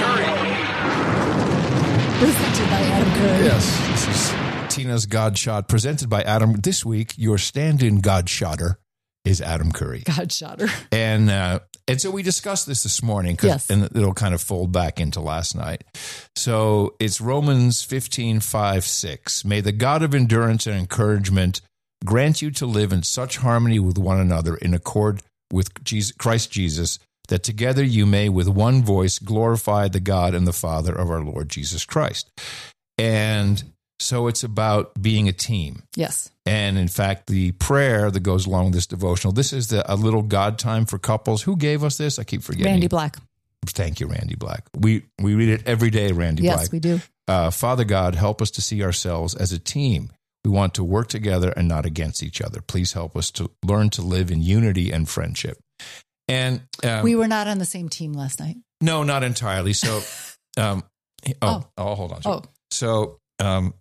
Adam Curry. Presented by Adam Curry. Yes, this is Tina's God Shot, presented by Adam. This week, your stand-in God Shotter is Adam Curry. God shot her. And uh, and so we discussed this this morning, 'cause- Yes. and it'll kind of fold back into last night. So it's Romans fifteen, five, six. May the God of endurance and encouragement grant you to live in such harmony with one another in accord with Jesus, Christ Jesus, that together you may with one voice glorify the God and the Father of our Lord Jesus Christ. And so it's about being a team. Yes. And in fact, the prayer that goes along with this devotional, this is the, a little God time for couples. Who gave us this? I keep forgetting. Randy Black. Thank you, Randy Black. We we read it every day, Randy Yes, Black. we do. Uh, Father God, help us to see ourselves as a team. We want to work together and not against each other. Please help us to learn to live in unity and friendship. And um, We were not on the same team last night. no, not entirely. So, um, oh, Oh. oh, hold on. Oh. So, um,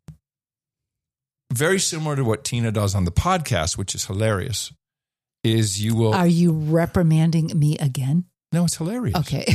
very similar to what Tina does on the podcast, which is hilarious, is you will. Are you reprimanding me again? no, it's hilarious. Okay.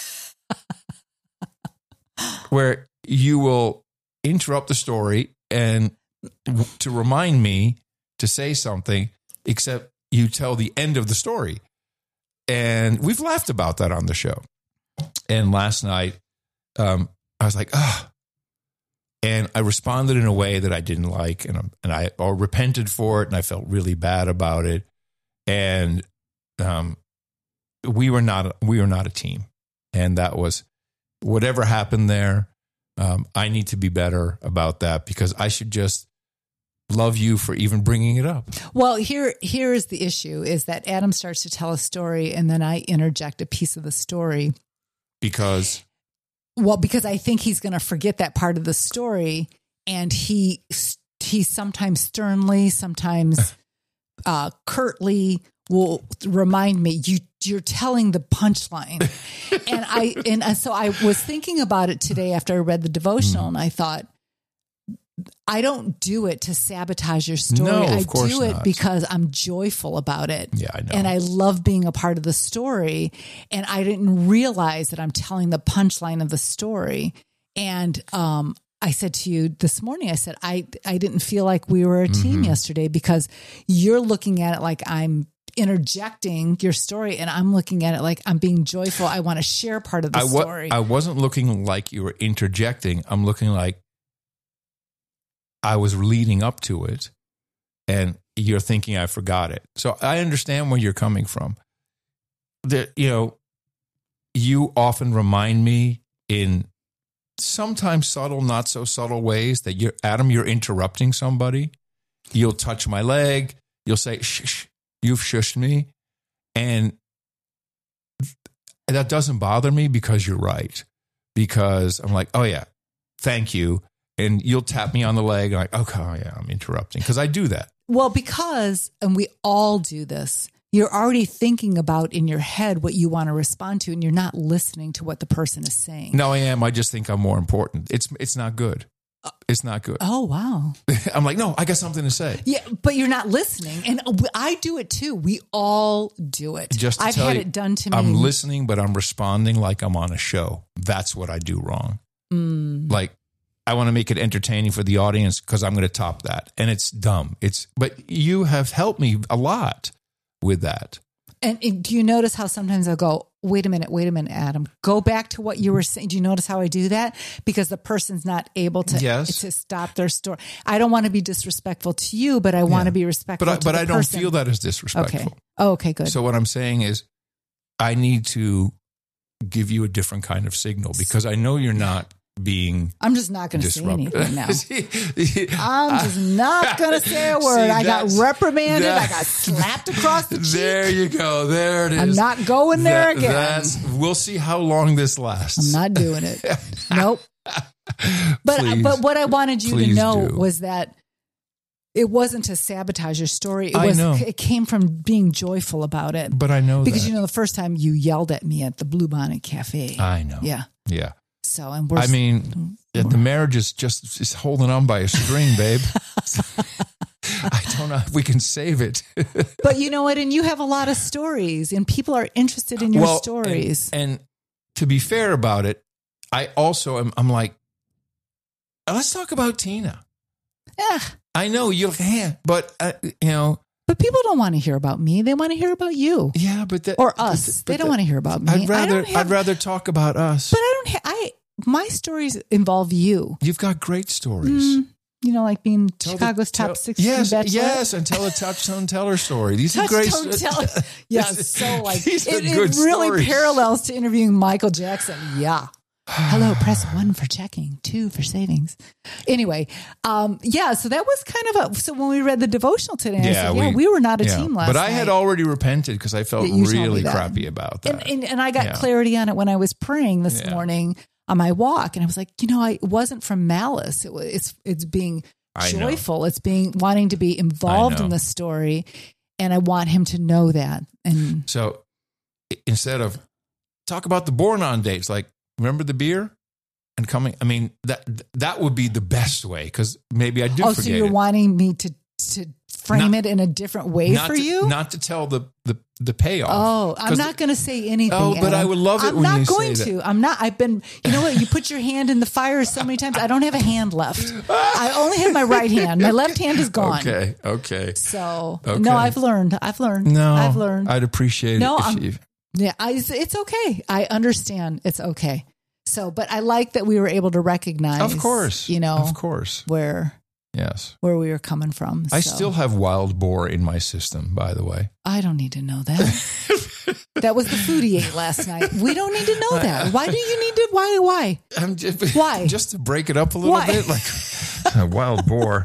Where you will interrupt the story and w- to remind me to say something, except you tell the end of the story. And we've laughed about that on the show. And last night, um, I was like, ah. And I responded in a way that I didn't like, and, I'm- and I or repented for it, and I felt really bad about it. And um, we were not we were not a team, and that was whatever happened there. Um, I need to be better about that, because I should just love you for even bringing it up. Well, here here is the issue: is that Adam starts to tell a story, and then I interject a piece of the story. Because Well, because I think he's going to forget that part of the story, and he he sometimes sternly, sometimes uh, curtly will remind me, you you're telling the punchline, and I and so I was thinking about it today after I read the devotional, Mm. and I thought, I don't do it to sabotage your story. No, of I course do it not. because I'm joyful about it. Yeah, I know. And I love being a part of the story. And I didn't realize that I'm telling the punchline of the story. And um, I said to you this morning, I said, I, I didn't feel like we were a team Mm-hmm. yesterday, because you're looking at it like I'm interjecting your story, and I'm looking at it like I'm being joyful. I want to share part of the I, wa- story. I wasn't looking like you were interjecting. I'm looking like I was leading up to it, and you're thinking I forgot it. So I understand where you're coming from. That, you know, you often remind me in sometimes subtle, not so subtle ways that you're, Adam, you're interrupting somebody. You'll touch my leg. You'll say, shh, shh, you've shushed me. And that doesn't bother me, because you're right. Because I'm like, oh yeah, thank you. And you'll tap me on the leg, and like, okay, oh yeah, I'm interrupting, because I do that. Well, because, and we all do this, you're already thinking about in your head what you want to respond to, and you're not listening to what the person is saying. No, I am. I just think I'm more important. It's it's not good. It's not good. Oh, wow. I'm like, no, I got something to say. Yeah, but you're not listening. And I do it too. We all do it. Just to I've tell had you, it done to me. I'm listening, but I'm responding like I'm on a show. That's what I do wrong. Mm. Like, I want to make it entertaining for the audience, because I'm going to top that. And it's dumb. It's but you have helped me a lot with that. And, and do you notice how sometimes I'll go, wait a minute, wait a minute, Adam, go back to what you were saying. Do you notice how I do that? Because the person's not able to, Yes. to stop their story. I don't want to be disrespectful to you, but I want Yeah. to be respectful But I, to but the I don't person. feel that as disrespectful. Okay. Oh, okay, good. So what I'm saying is, I need to give you a different kind of signal because I know you're not being I'm just not going to say disruptive. anything now. I'm just not going to say a word. See, I got that's- reprimanded. that- I got slapped across the cheek. There you go. There it is. I'm not going there That- again. That's, we'll see how long this lasts. I'm not doing it. Nope. But Please. but what I wanted you to Please know do. was that it wasn't to sabotage your story. It I was know. it came from being joyful about it. But I know because that. you know the first time you yelled at me at the Blue Bonnet Cafe. I know. Yeah. Yeah. So and we're I mean, yeah, the marriage is just is holding on by a string, babe. I don't know if we can save it. but you know what? And you have a lot of stories, and people are interested in your Well, stories. And, and to be fair about it, I also am. I'm like, let's talk about Tina. Yeah. I know you can, but uh, you know, But people don't want to hear about me. They want to hear about you yeah, but that, or but- us. but they don't that- want to hear about me. I'd I rather don't have- I'd rather talk about us. But I don't. Ha- I my stories involve you. You've got great stories. Mm, you know, like being Tell the- Chicago's tell- top sixteen Yes, bachelorette. yes, and tell a touchstone teller story. These are Touch, great. don't tell. Yeah, so like These are it, good it really stories. parallels to interviewing Michael Jackson. Yeah. Hello, press one for checking, two for savings. Anyway, um, yeah, so that was kind of a. So when we read the devotional today, I said, yeah, we, were not a yeah. team last But night. I had already repented because I felt Yeah, you told me really that. crappy about that. And, and, and I got Yeah. clarity on it when I was praying this Yeah. morning on my walk, and I was like, you know, I, it wasn't from malice. It was, it's it's being I know. joyful. It's being wanting to be involved know. in the story, and I want him to know that. And So i- instead of talk about the born on dates, like remember the beer and coming. I mean that that would be the best way because maybe I do oh, forget so you're it. wanting me to to frame Not- it in a different way not for to, you? not to tell the the, the payoff. Oh, I'm 'Cause not going to say anything. Oh, but I Adam. would love it I'm when not you say going that. to. I'm not. I've been. You know what? You put your hand in the fire so many times. I don't have a hand left. I only have my right hand. My left hand is gone. Okay, okay. So Okay. no, I've learned. I've learned. No, I've learned. I'd appreciate No, it if I'm- you. yeah, I, it's, it's okay. I understand. It's okay. So, but I like that we were able to recognize. Of course, you know, of course, where yes. where we were coming from. I So, still have wild boar in my system, by the way. I don't need to know that. That was the food he ate last night. We don't need to know that. Why do you need to? Why? Why? I'm just, Why? Just to break it up a little Why? bit, like a wild boar.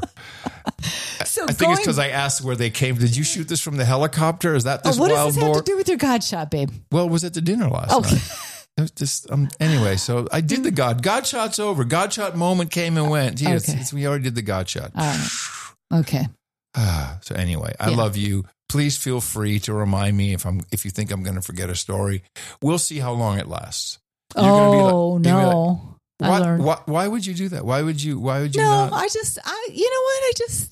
So I think going, it's because I asked where they came. Did you shoot this from the helicopter? Is that Oh, this what does wild this boar? have to do with your God shot, babe? Well, it was at the dinner last Okay. night. It was just um, anyway. So I did the God God shot's over. God shot moment came and went. Gee, it's- Okay. it's- we already did the God shot. All right. Okay. So anyway, I Yeah. love you. Please feel free to remind me if I'm if you think I'm going to forget a story. We'll see how long it lasts. You're gonna be like- Oh you're gonna be like, no! I Why, learned. why, why would you do that? Why would you? Why would you No, not? I just, I, you know what? I just,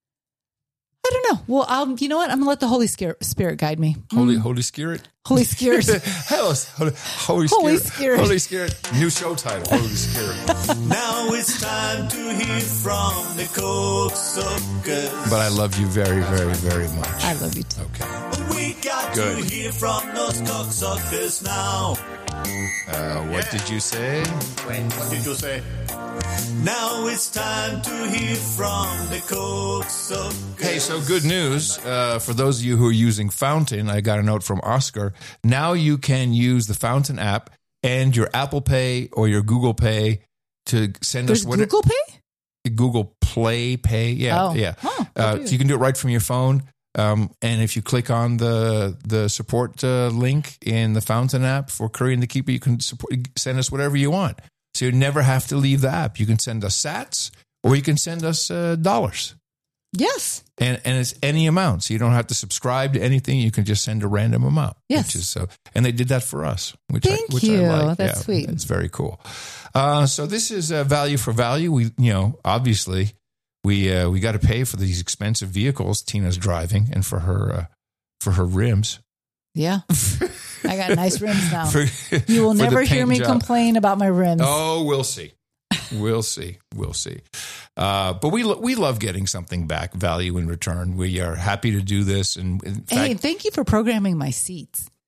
I don't know. Well, I'll, you know what? I'm gonna let the Holy Spirit, Spirit guide me. Holy Holy Spirit. Holy Spirit. Hello, Holy, Holy Holy Spirit. Spirit. Holy Spirit. New show title. Holy Spirit. Now it's time to hear from the cocksuckers. But I love you very, very, very much. I love you too. Okay. We got Good. to hear from those cocksuckers now. Uh, what did you say? What did you say? Now it's time to hear from the cocksuckers. Hey, so good news uh, for those of you who are using Fountain. I got a note from Oscar. Now you can use the Fountain app and your Apple Pay or your Google Pay to send There's us what Google Pay? Google Play Pay. Yeah, Oh. yeah. Huh, uh, good. so you can do it right from your phone. Um, and if you click on the the support uh, link in the Fountain app for Curry and the Keeper, you can support, send us whatever you want. So you never have to leave the app. You can send us sats or you can send us uh, dollars. Yes. And and it's any amount. So you don't have to subscribe to anything. You can just send a random amount. Yes. Which is so, and they did that for us. Which Thank I, which you. I like. That's Yeah, sweet. It's very cool. Uh, so this is uh, value for value. We, you know, obviously we uh, we got to pay for these expensive vehicles Tina's driving and for her uh, for her rims. Yeah. I got nice rims now. For- You will for the never hear paint me job. complain about my rims. Oh, we'll see. We'll see. We'll see. Uh, but we lo- we love getting something back, value in return. We are happy to do this. And in Hey, fact, thank you for programming my seats.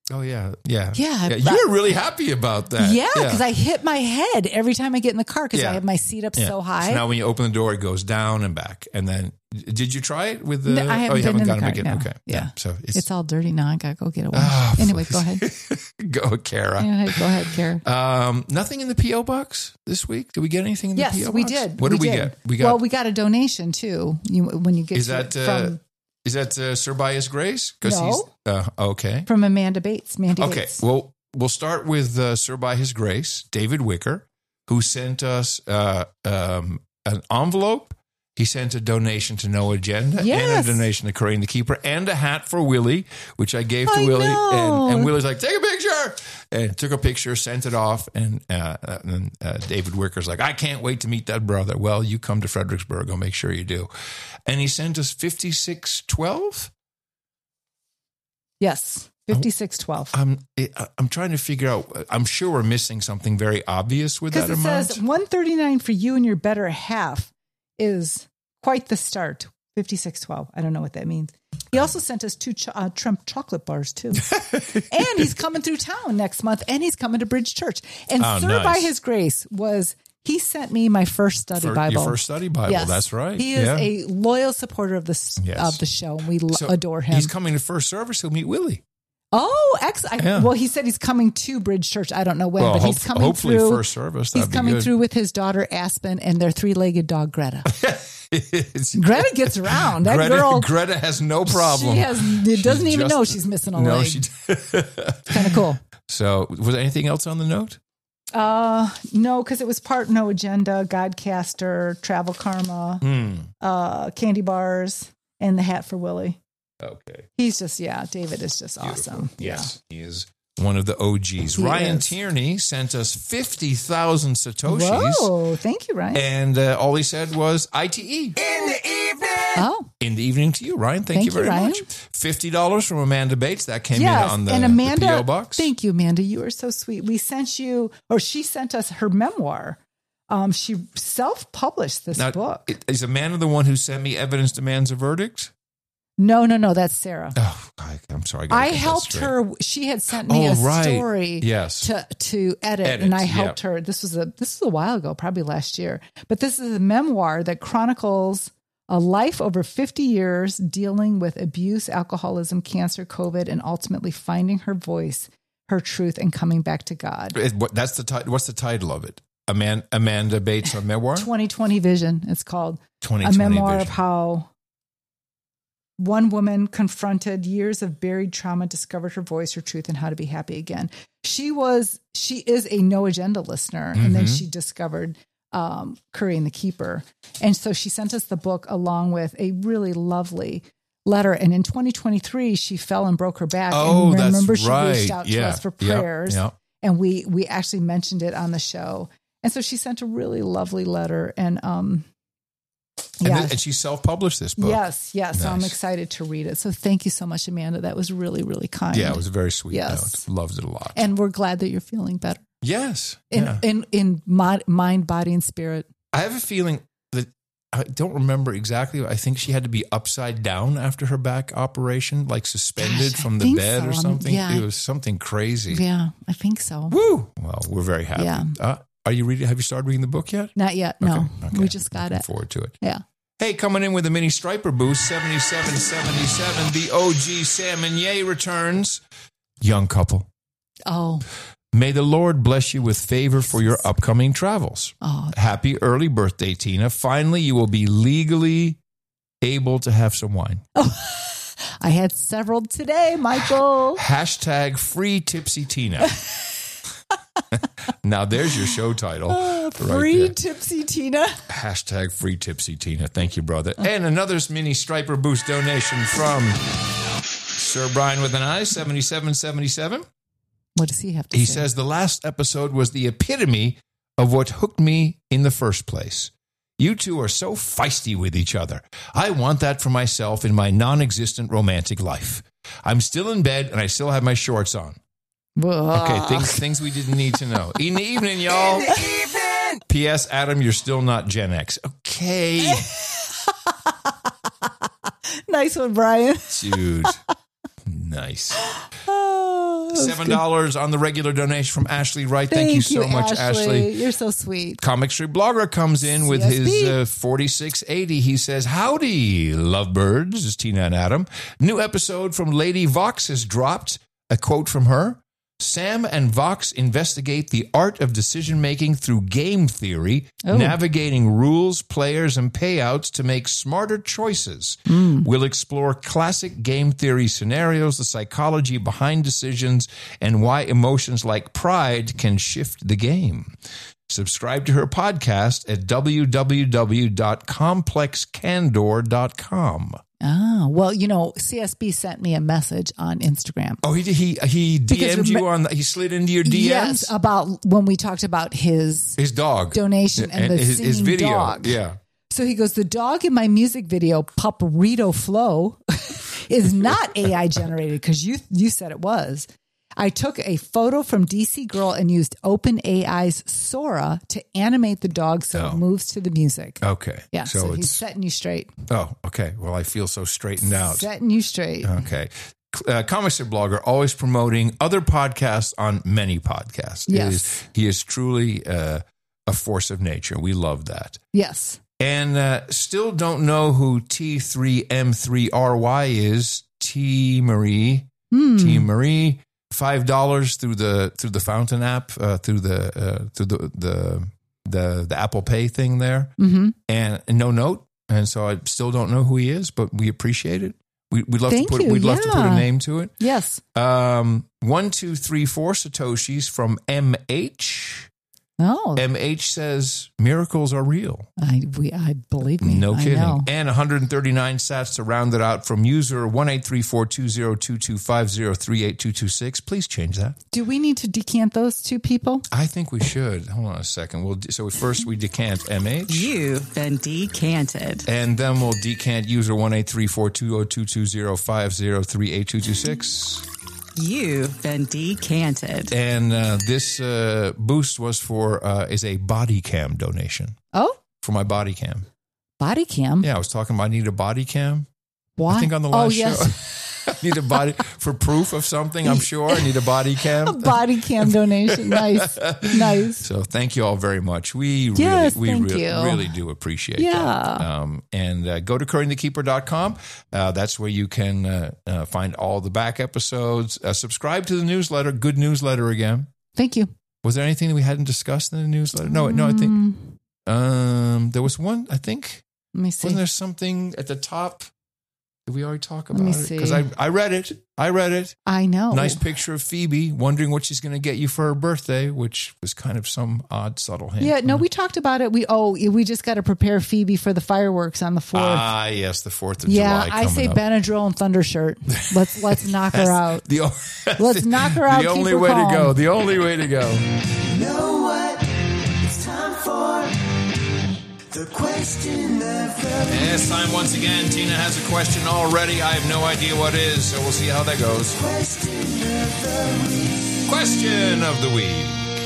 Oh, yeah. Yeah. Yeah, yeah. but- You're really happy about that. Yeah, because I hit my head every time I get in the car because Yeah. I have my seat up Yeah. so high. So now when you open the door, it goes down and back. And then, did you try it with the? No, I haven't oh, you been haven't in got the them car, again. no. Okay. Yeah. So it's, It's all dirty now. I gotta go get it washed. Oh, anyway, please. go ahead. go, Kara. Yeah, go ahead, Kara. Um, nothing in the P O box this week. Did we get anything in the Yes, P O box? we did. What we did we did. get? We got. well, we got a donation too. You when you get is to that it uh, from is that uh, Sir Bias Grace? Because No. he's uh, okay. from Amanda Bates. Mandy Okay. Bates. Well, we'll start with uh, Sir by His Grace, David Wicker, who sent us uh, um, an envelope. He sent a donation to No Agenda Yes. and a donation to Corinne the Keeper and a hat for Willie, which I gave to I Willie. know. And, and Willie's like, take a picture. And took a picture, sent it off. And, uh, and then uh, David Wicker's like, I can't wait to meet that brother. Well, you come to Fredericksburg. I'll make sure you do. And he sent us fifty-six twelve. Yes, fifty-six twelve. I'm I'm trying to figure out. I'm sure we're missing something very obvious with Because that it amount. says one thirty-nine for you and your better half is quite the start. fifty-six twelve. I don't know what that means. He also sent us two ch- uh, Trump chocolate bars too. And he's coming through town next month and he's coming to Bridge Church. And Oh, Sir nice. by His Grace was, he sent me my first study For Bible. your first study Bible. Yes. That's right. He is Yeah. a loyal supporter of the, s Yes. of the show and we lo- So adore him. He's coming to first service. He'll meet Willie. Oh, excellent. Yeah. Well, he said he's coming to Bridge Church. I don't know when, Well, but he's hope- coming hopefully through. first service. He's That'd be coming good. through with his daughter Aspen and their three-legged dog Greta. It's- Greta gets around. That Greta, girl, Greta has no problem. she has, it doesn't She's even just- know she's missing a no, leg. she. Kind of cool. So, was there anything else on the note? Uh, no, because it was part No Agenda, Godcaster, Travel Karma, Hmm. uh, candy bars, and the hat for Willie. Okay. He's just, yeah, David is just Beautiful. awesome. Yes, he is one of the O Gs. He Ryan is. Tierney sent us fifty thousand satoshis. Whoa, thank you, Ryan. And uh, all he said was I T E. In the evening. Oh, In the evening to you, Ryan. Thank, Thank you very you, Ryan. much. fifty dollars from Amanda Bates. That came yes. in on the, and the Amanda, P O box. thank you, Amanda. You are so sweet. We sent you, or she sent us her memoir. Um, she self-published this Now, book. is Amanda the one who sent me Evidence Demands a Verdict? No, no, no. That's Sarah. Oh, I, I'm sorry. gotta I get that helped straight. her. She had sent me Oh, a right. story Yes. to to edit, Edit, and I yeah. helped her. This was a this was a while ago, probably last year. But this is a memoir that chronicles a life over fifty years dealing with abuse, alcoholism, cancer, COVID, and ultimately finding her voice, her truth, and coming back to God. It- what- That's the ti- What's the title of it? Amanda, Amanda Bates, a memoir. twenty twenty Vision. It's called twenty a twenty memoir vision. of how one woman confronted years of buried trauma, discovered her voice, her truth, and how to be happy again. She was, she is a No Agenda listener. And then Mhm. she discovered um, Curry and the Keeper. And so she sent us the book along with a really lovely letter. And in twenty twenty-three, she fell and broke her back. Oh, and that's remember, she right. reached out to Yeah. us for Yep. prayers. Yep. And we, we actually mentioned it on the show. And so she sent a really lovely letter. And, um, And, yeah. th- and she self-published this book. Yes, yes. So I'm Nice. excited to read it. So thank you so much, Amanda. That was really, really kind. Yeah, it was a very sweet Yes. note. Loved it a lot. And we're glad that you're feeling better yes. in yeah. in in mod, mind, body, and spirit. I have a feeling that I don't remember exactly. I think she had to be upside down after her back operation, like suspended Gosh, I from the think bed so. or Um, something. yeah. It was something crazy. Yeah, I think so. Woo! Well, we're very happy. Yeah. Uh, are you reading? Have you started reading the book yet? Not yet. No, Okay, okay. we just got Looking it. forward to it. Yeah. Hey, coming in with a mini striper boost, seventy-seven seventy-seven. The O G Sam and Ye returns. Young couple. Oh, May the Lord bless you with favor for your upcoming travels. oh, Happy early birthday, Tina. Finally, you will be legally able to have some wine. I had several today, Michael. Hashtag free tipsy Tina. Now there's your show title. Uh, right free there. tipsy Tina. Hashtag free tipsy Tina. Thank you, brother. And another mini striper boost donation from Sir Brian with an I, seventy-seven seventy-seven. What does he have to He say? says the last episode was the epitome of what hooked me in the first place. You two are so feisty with each other. I want that for myself in my non-existent romantic life. I'm still in bed and I still have my shorts on. Whoa. Okay, things things we didn't need to know. In the evening, y'all. P S. Adam, you're still not Gen X. Okay. Nice one, Brian. Dude. Nice. Oh. seven dollars on the regular donation from Ashley Wright. Thank, Thank you so you, much, Ashley. Ashley. You're so sweet. Comic Strip Blogger comes in with C S B. his uh, forty-six eighty. He says, howdy, lovebirds. This is Tina and Adam. New episode from Lady Vox has dropped. A quote from her. Sam and Vox investigate the art of decision-making through game theory, oh. navigating rules, players, and payouts to make smarter choices. Mm. We'll explore classic game theory scenarios, the psychology behind decisions, and why emotions like pride can shift the game. Subscribe to her podcast at w w w dot complex candor dot com. Ah, well, you know, C S B sent me a message on Instagram. Oh, he he he D M'd because, you on the, he slid into your D Ms? Yes, about when we talked about his his dog donation and, and the his, singing his video. dog. Yeah. So he goes, the dog in my music video, Paparito Flow, is not A I generated because you you said it was. I took a photo from D C Girl and used OpenAI's Sora to animate the dog so oh. it moves to the music. Okay. Yeah, so, so he's it's, setting you straight. Oh, okay. Well, I feel so straightened out. Setting you straight. Okay. Uh, Comic Strip Blogger, always promoting other podcasts on many podcasts. Yes. It is, he is truly uh, a force of nature. We love that. Yes. And uh, still don't know who T three M three R Y is. T. Marie. Hmm. T. Marie. Five dollars through the through the Fountain app, uh, through the uh, through the, the the the Apple Pay thing there, mm-hmm. and, and no note, and so I still don't know who he is, but we appreciate it. We, we'd love Thank to put you. we'd love yeah. to put a name to it. Yes. Um, one two three four satoshis from M H. Oh, M H says miracles are real. I we I believe me. No I kidding. know. And one hundred thirty-nine sats to round it out from user one eight three four two zero two two five zero three eight two two six. Please change that. Do we need to decant those two people? I think we should. Hold on a second. We'll so first we decant M H. You've been decanted. And then we'll decant user one eight three four two zero two two zero five zero three eight two two six. You've been decanted. And uh, this uh, boost was for uh, is a body cam donation. Oh, for my body cam. Body cam. Yeah, I was talking about I need a body cam. Why? I think on the last oh, yes. show. I need a body for proof of something. I'm sure I need a body cam. A body cam donation. Nice, nice. So thank you all very much. We yes, really, we thank really, you. really do appreciate yeah. that. Um, and uh, go to currying the keeper dot com. Uh, that's where you can uh, uh, find all the back episodes. Uh, subscribe to the newsletter. Good newsletter again. Thank you. Was there anything that we hadn't discussed in the newsletter? No, no. I think um, there was one. I think. Let me see. Wasn't there something at the top? Did we already talk about Let me it? see. Because I, I read it. I read it. I know. Nice picture of Phoebe wondering what she's going to get you for her birthday, which was kind of some odd, subtle hint. Yeah, no, we talked about it. We oh, we just got to prepare Phoebe for the fireworks on the fourth. Ah, yes, the fourth of yeah, July. I say up. Benadryl and Thundershirt. Let's let's knock her out. The, let's the, knock her out. The only keep her way calm. to go. The only way to go. You know what? It's time for the question of the And it's time once again. Tina has a question already. I have no idea what it is, so we'll see how that goes. question of the week. Question of the week.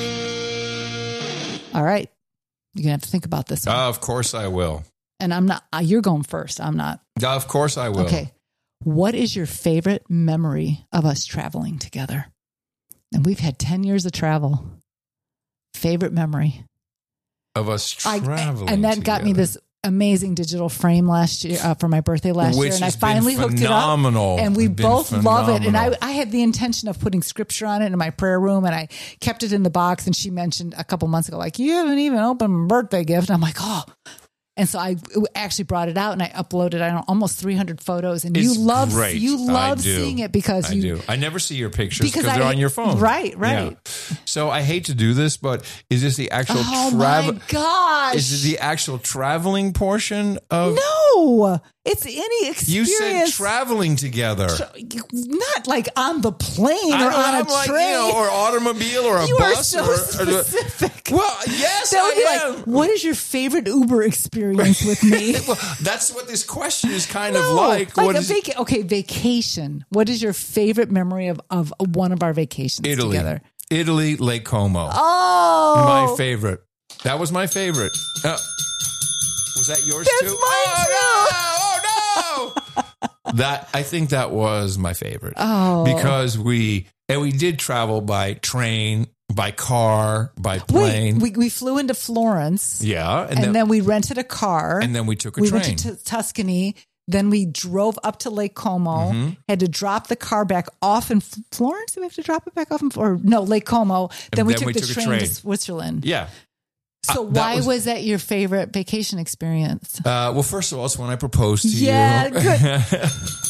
All right, you're gonna have to think about this one. Uh, of course I will. And I'm not. Uh, you're going first. I'm not. Uh, of course I will. Okay. What is your favorite memory of us traveling together? And we've had ten years of travel. Favorite memory Of us traveling I, and that together. got me this amazing digital frame last year uh, for my birthday last Which year, and I has been finally hooked phenomenal. it up. And we It's been both love it. And I, phenomenal. I had the intention of putting scripture on it in my prayer room, and I kept it in the box. And she mentioned a couple months ago, like, you haven't even opened a birthday gift. And I'm like, oh. And so I actually brought it out and I uploaded I don't know, almost three hundred photos. And It's you love great. you love I do. seeing it because I you do. I never see your pictures Because because they're I- on your phone. right, right. Yeah. So I hate to do this, but is this the actual Oh travel? my gosh! Is it the actual traveling portion of? No, it's any experience. You said traveling together. Not like on the plane I or know, on a I'm like, train. you know, or automobile or a You are bus. so or, specific. Or, well, yes, That would I be am. like, what is your favorite Uber experience with me? Well, that's what this question is kind No, of like. like What a is vaca- okay, vacation. What is your favorite memory of, of one of our vacations Italy? together? Italy, Lake Como. Oh, My favorite. That was my favorite. Uh, was that yours That's too? mine oh, no! Oh no! That I think that was my favorite. Oh. Because we And we did travel by train, by car, by plane. Wait, we, we flew into Florence. yeah. And, then, then we rented a car. and then we took a we train. went to T- Tuscany. Then we drove up to Lake Como, Mm-hmm. had to drop the car back off in F- Florence. Did we have to drop it back off in, or no, Lake Como. Then we then took we the took a train, train. to Switzerland. yeah. So Uh, that why was- was, that your favorite vacation experience? Uh, well, first of all, it's when I proposed to Yeah, you. good.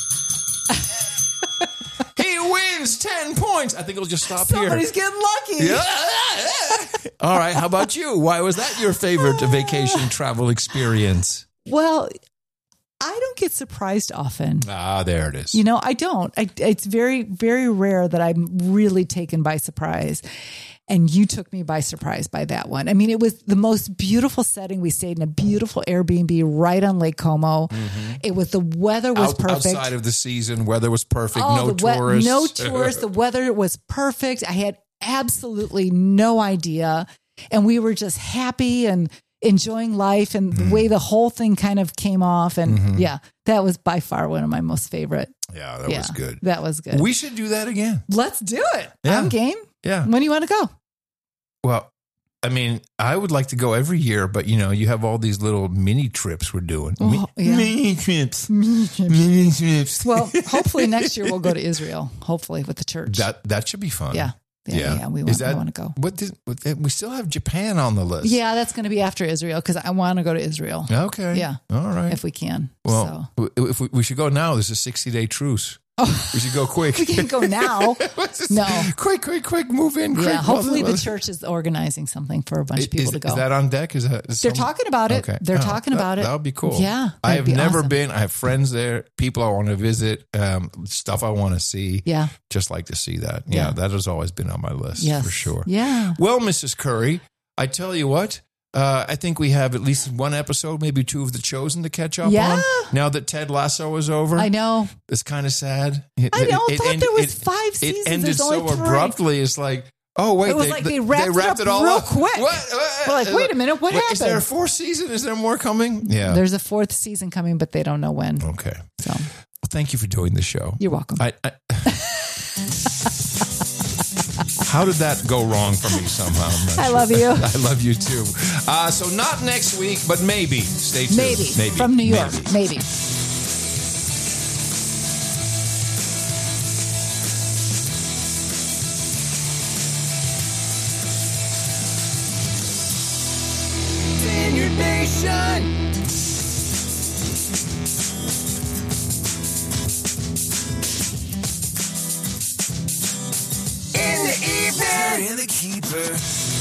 He wins ten points. I think it'll just stop Somebody's here. getting lucky. Yeah. All right. How about you? Why was that your favorite vacation travel experience? Well, I don't get surprised often. Ah, there it is. You know, I don't. I, it's very, very rare that I'm really taken by surprise. And you took me by surprise by that one. I mean, it was the most beautiful setting. We stayed in a beautiful Airbnb right on Lake Como. It was, the weather was Out- perfect. Outside of the season, weather was perfect. Oh, no the we- tourists. no tourists. The weather was perfect. I had absolutely no idea. And we were just happy and enjoying life and the way the whole thing kind of came off. And Mm-hmm. yeah, that was by far one of my most favorite. Yeah, that yeah, was good. That was good. We should do that again. Let's do it. Yeah. I'm game. Yeah. When do you want to go? Well, I mean, I would like to go every year, but you know, you have all these little mini trips we're doing. Mi- Oh, yeah. Mini trips. Mini trips. Well, hopefully next year we'll go to Israel. Hopefully with the church. That that should be fun. yeah. Yeah, yeah. yeah, We Is want, that- we want to go. What did, what, we still have Japan on the list. Yeah, that's going to be after Israel because I want to go to Israel Okay. Yeah. All right. if we can. well, so. if we, we should go now. There's a sixty day truce. Oh. We should go quick. We can't go now. No. Quick, quick, quick. Move in. Quick. Yeah, hopefully the Well, church is organizing something for a bunch of people is, to go. Is that on deck? Is that? Is They're some- talking about it. Okay. They're Oh, talking that- about it. That would be cool. Yeah, I that'd have be never awesome. been. I have friends there, people I want to visit, um, stuff I want to see. Yeah. Just like to see that. Yeah, Yeah. that has always been on my list Yes. for sure. Yeah. Well, Missus Curry, I tell you what, uh, I think we have at least one episode, maybe two of The Chosen to catch up Yeah. on. Now that Ted Lasso is over, I know. it's kind of sad. It, I know. it- thought it- there was it- five seasons. It ended There's so only three. abruptly. It's like, oh wait, It was like they wrapped it up real quick. What? We're like, wait a minute, what Wait, Is there a happened? fourth season? Is there more coming? Yeah. There's a fourth season coming, but they don't know when. Okay. So Well, thank you for doing the show. you're welcome. I, I How did that go wrong for me somehow? I'm not I sure. love you. I love you too. Uh, so not next week, but maybe. Stay tuned. Maybe. From New York. Maybe. Maybe. Vineyard Nation. In the evening. And the keeper.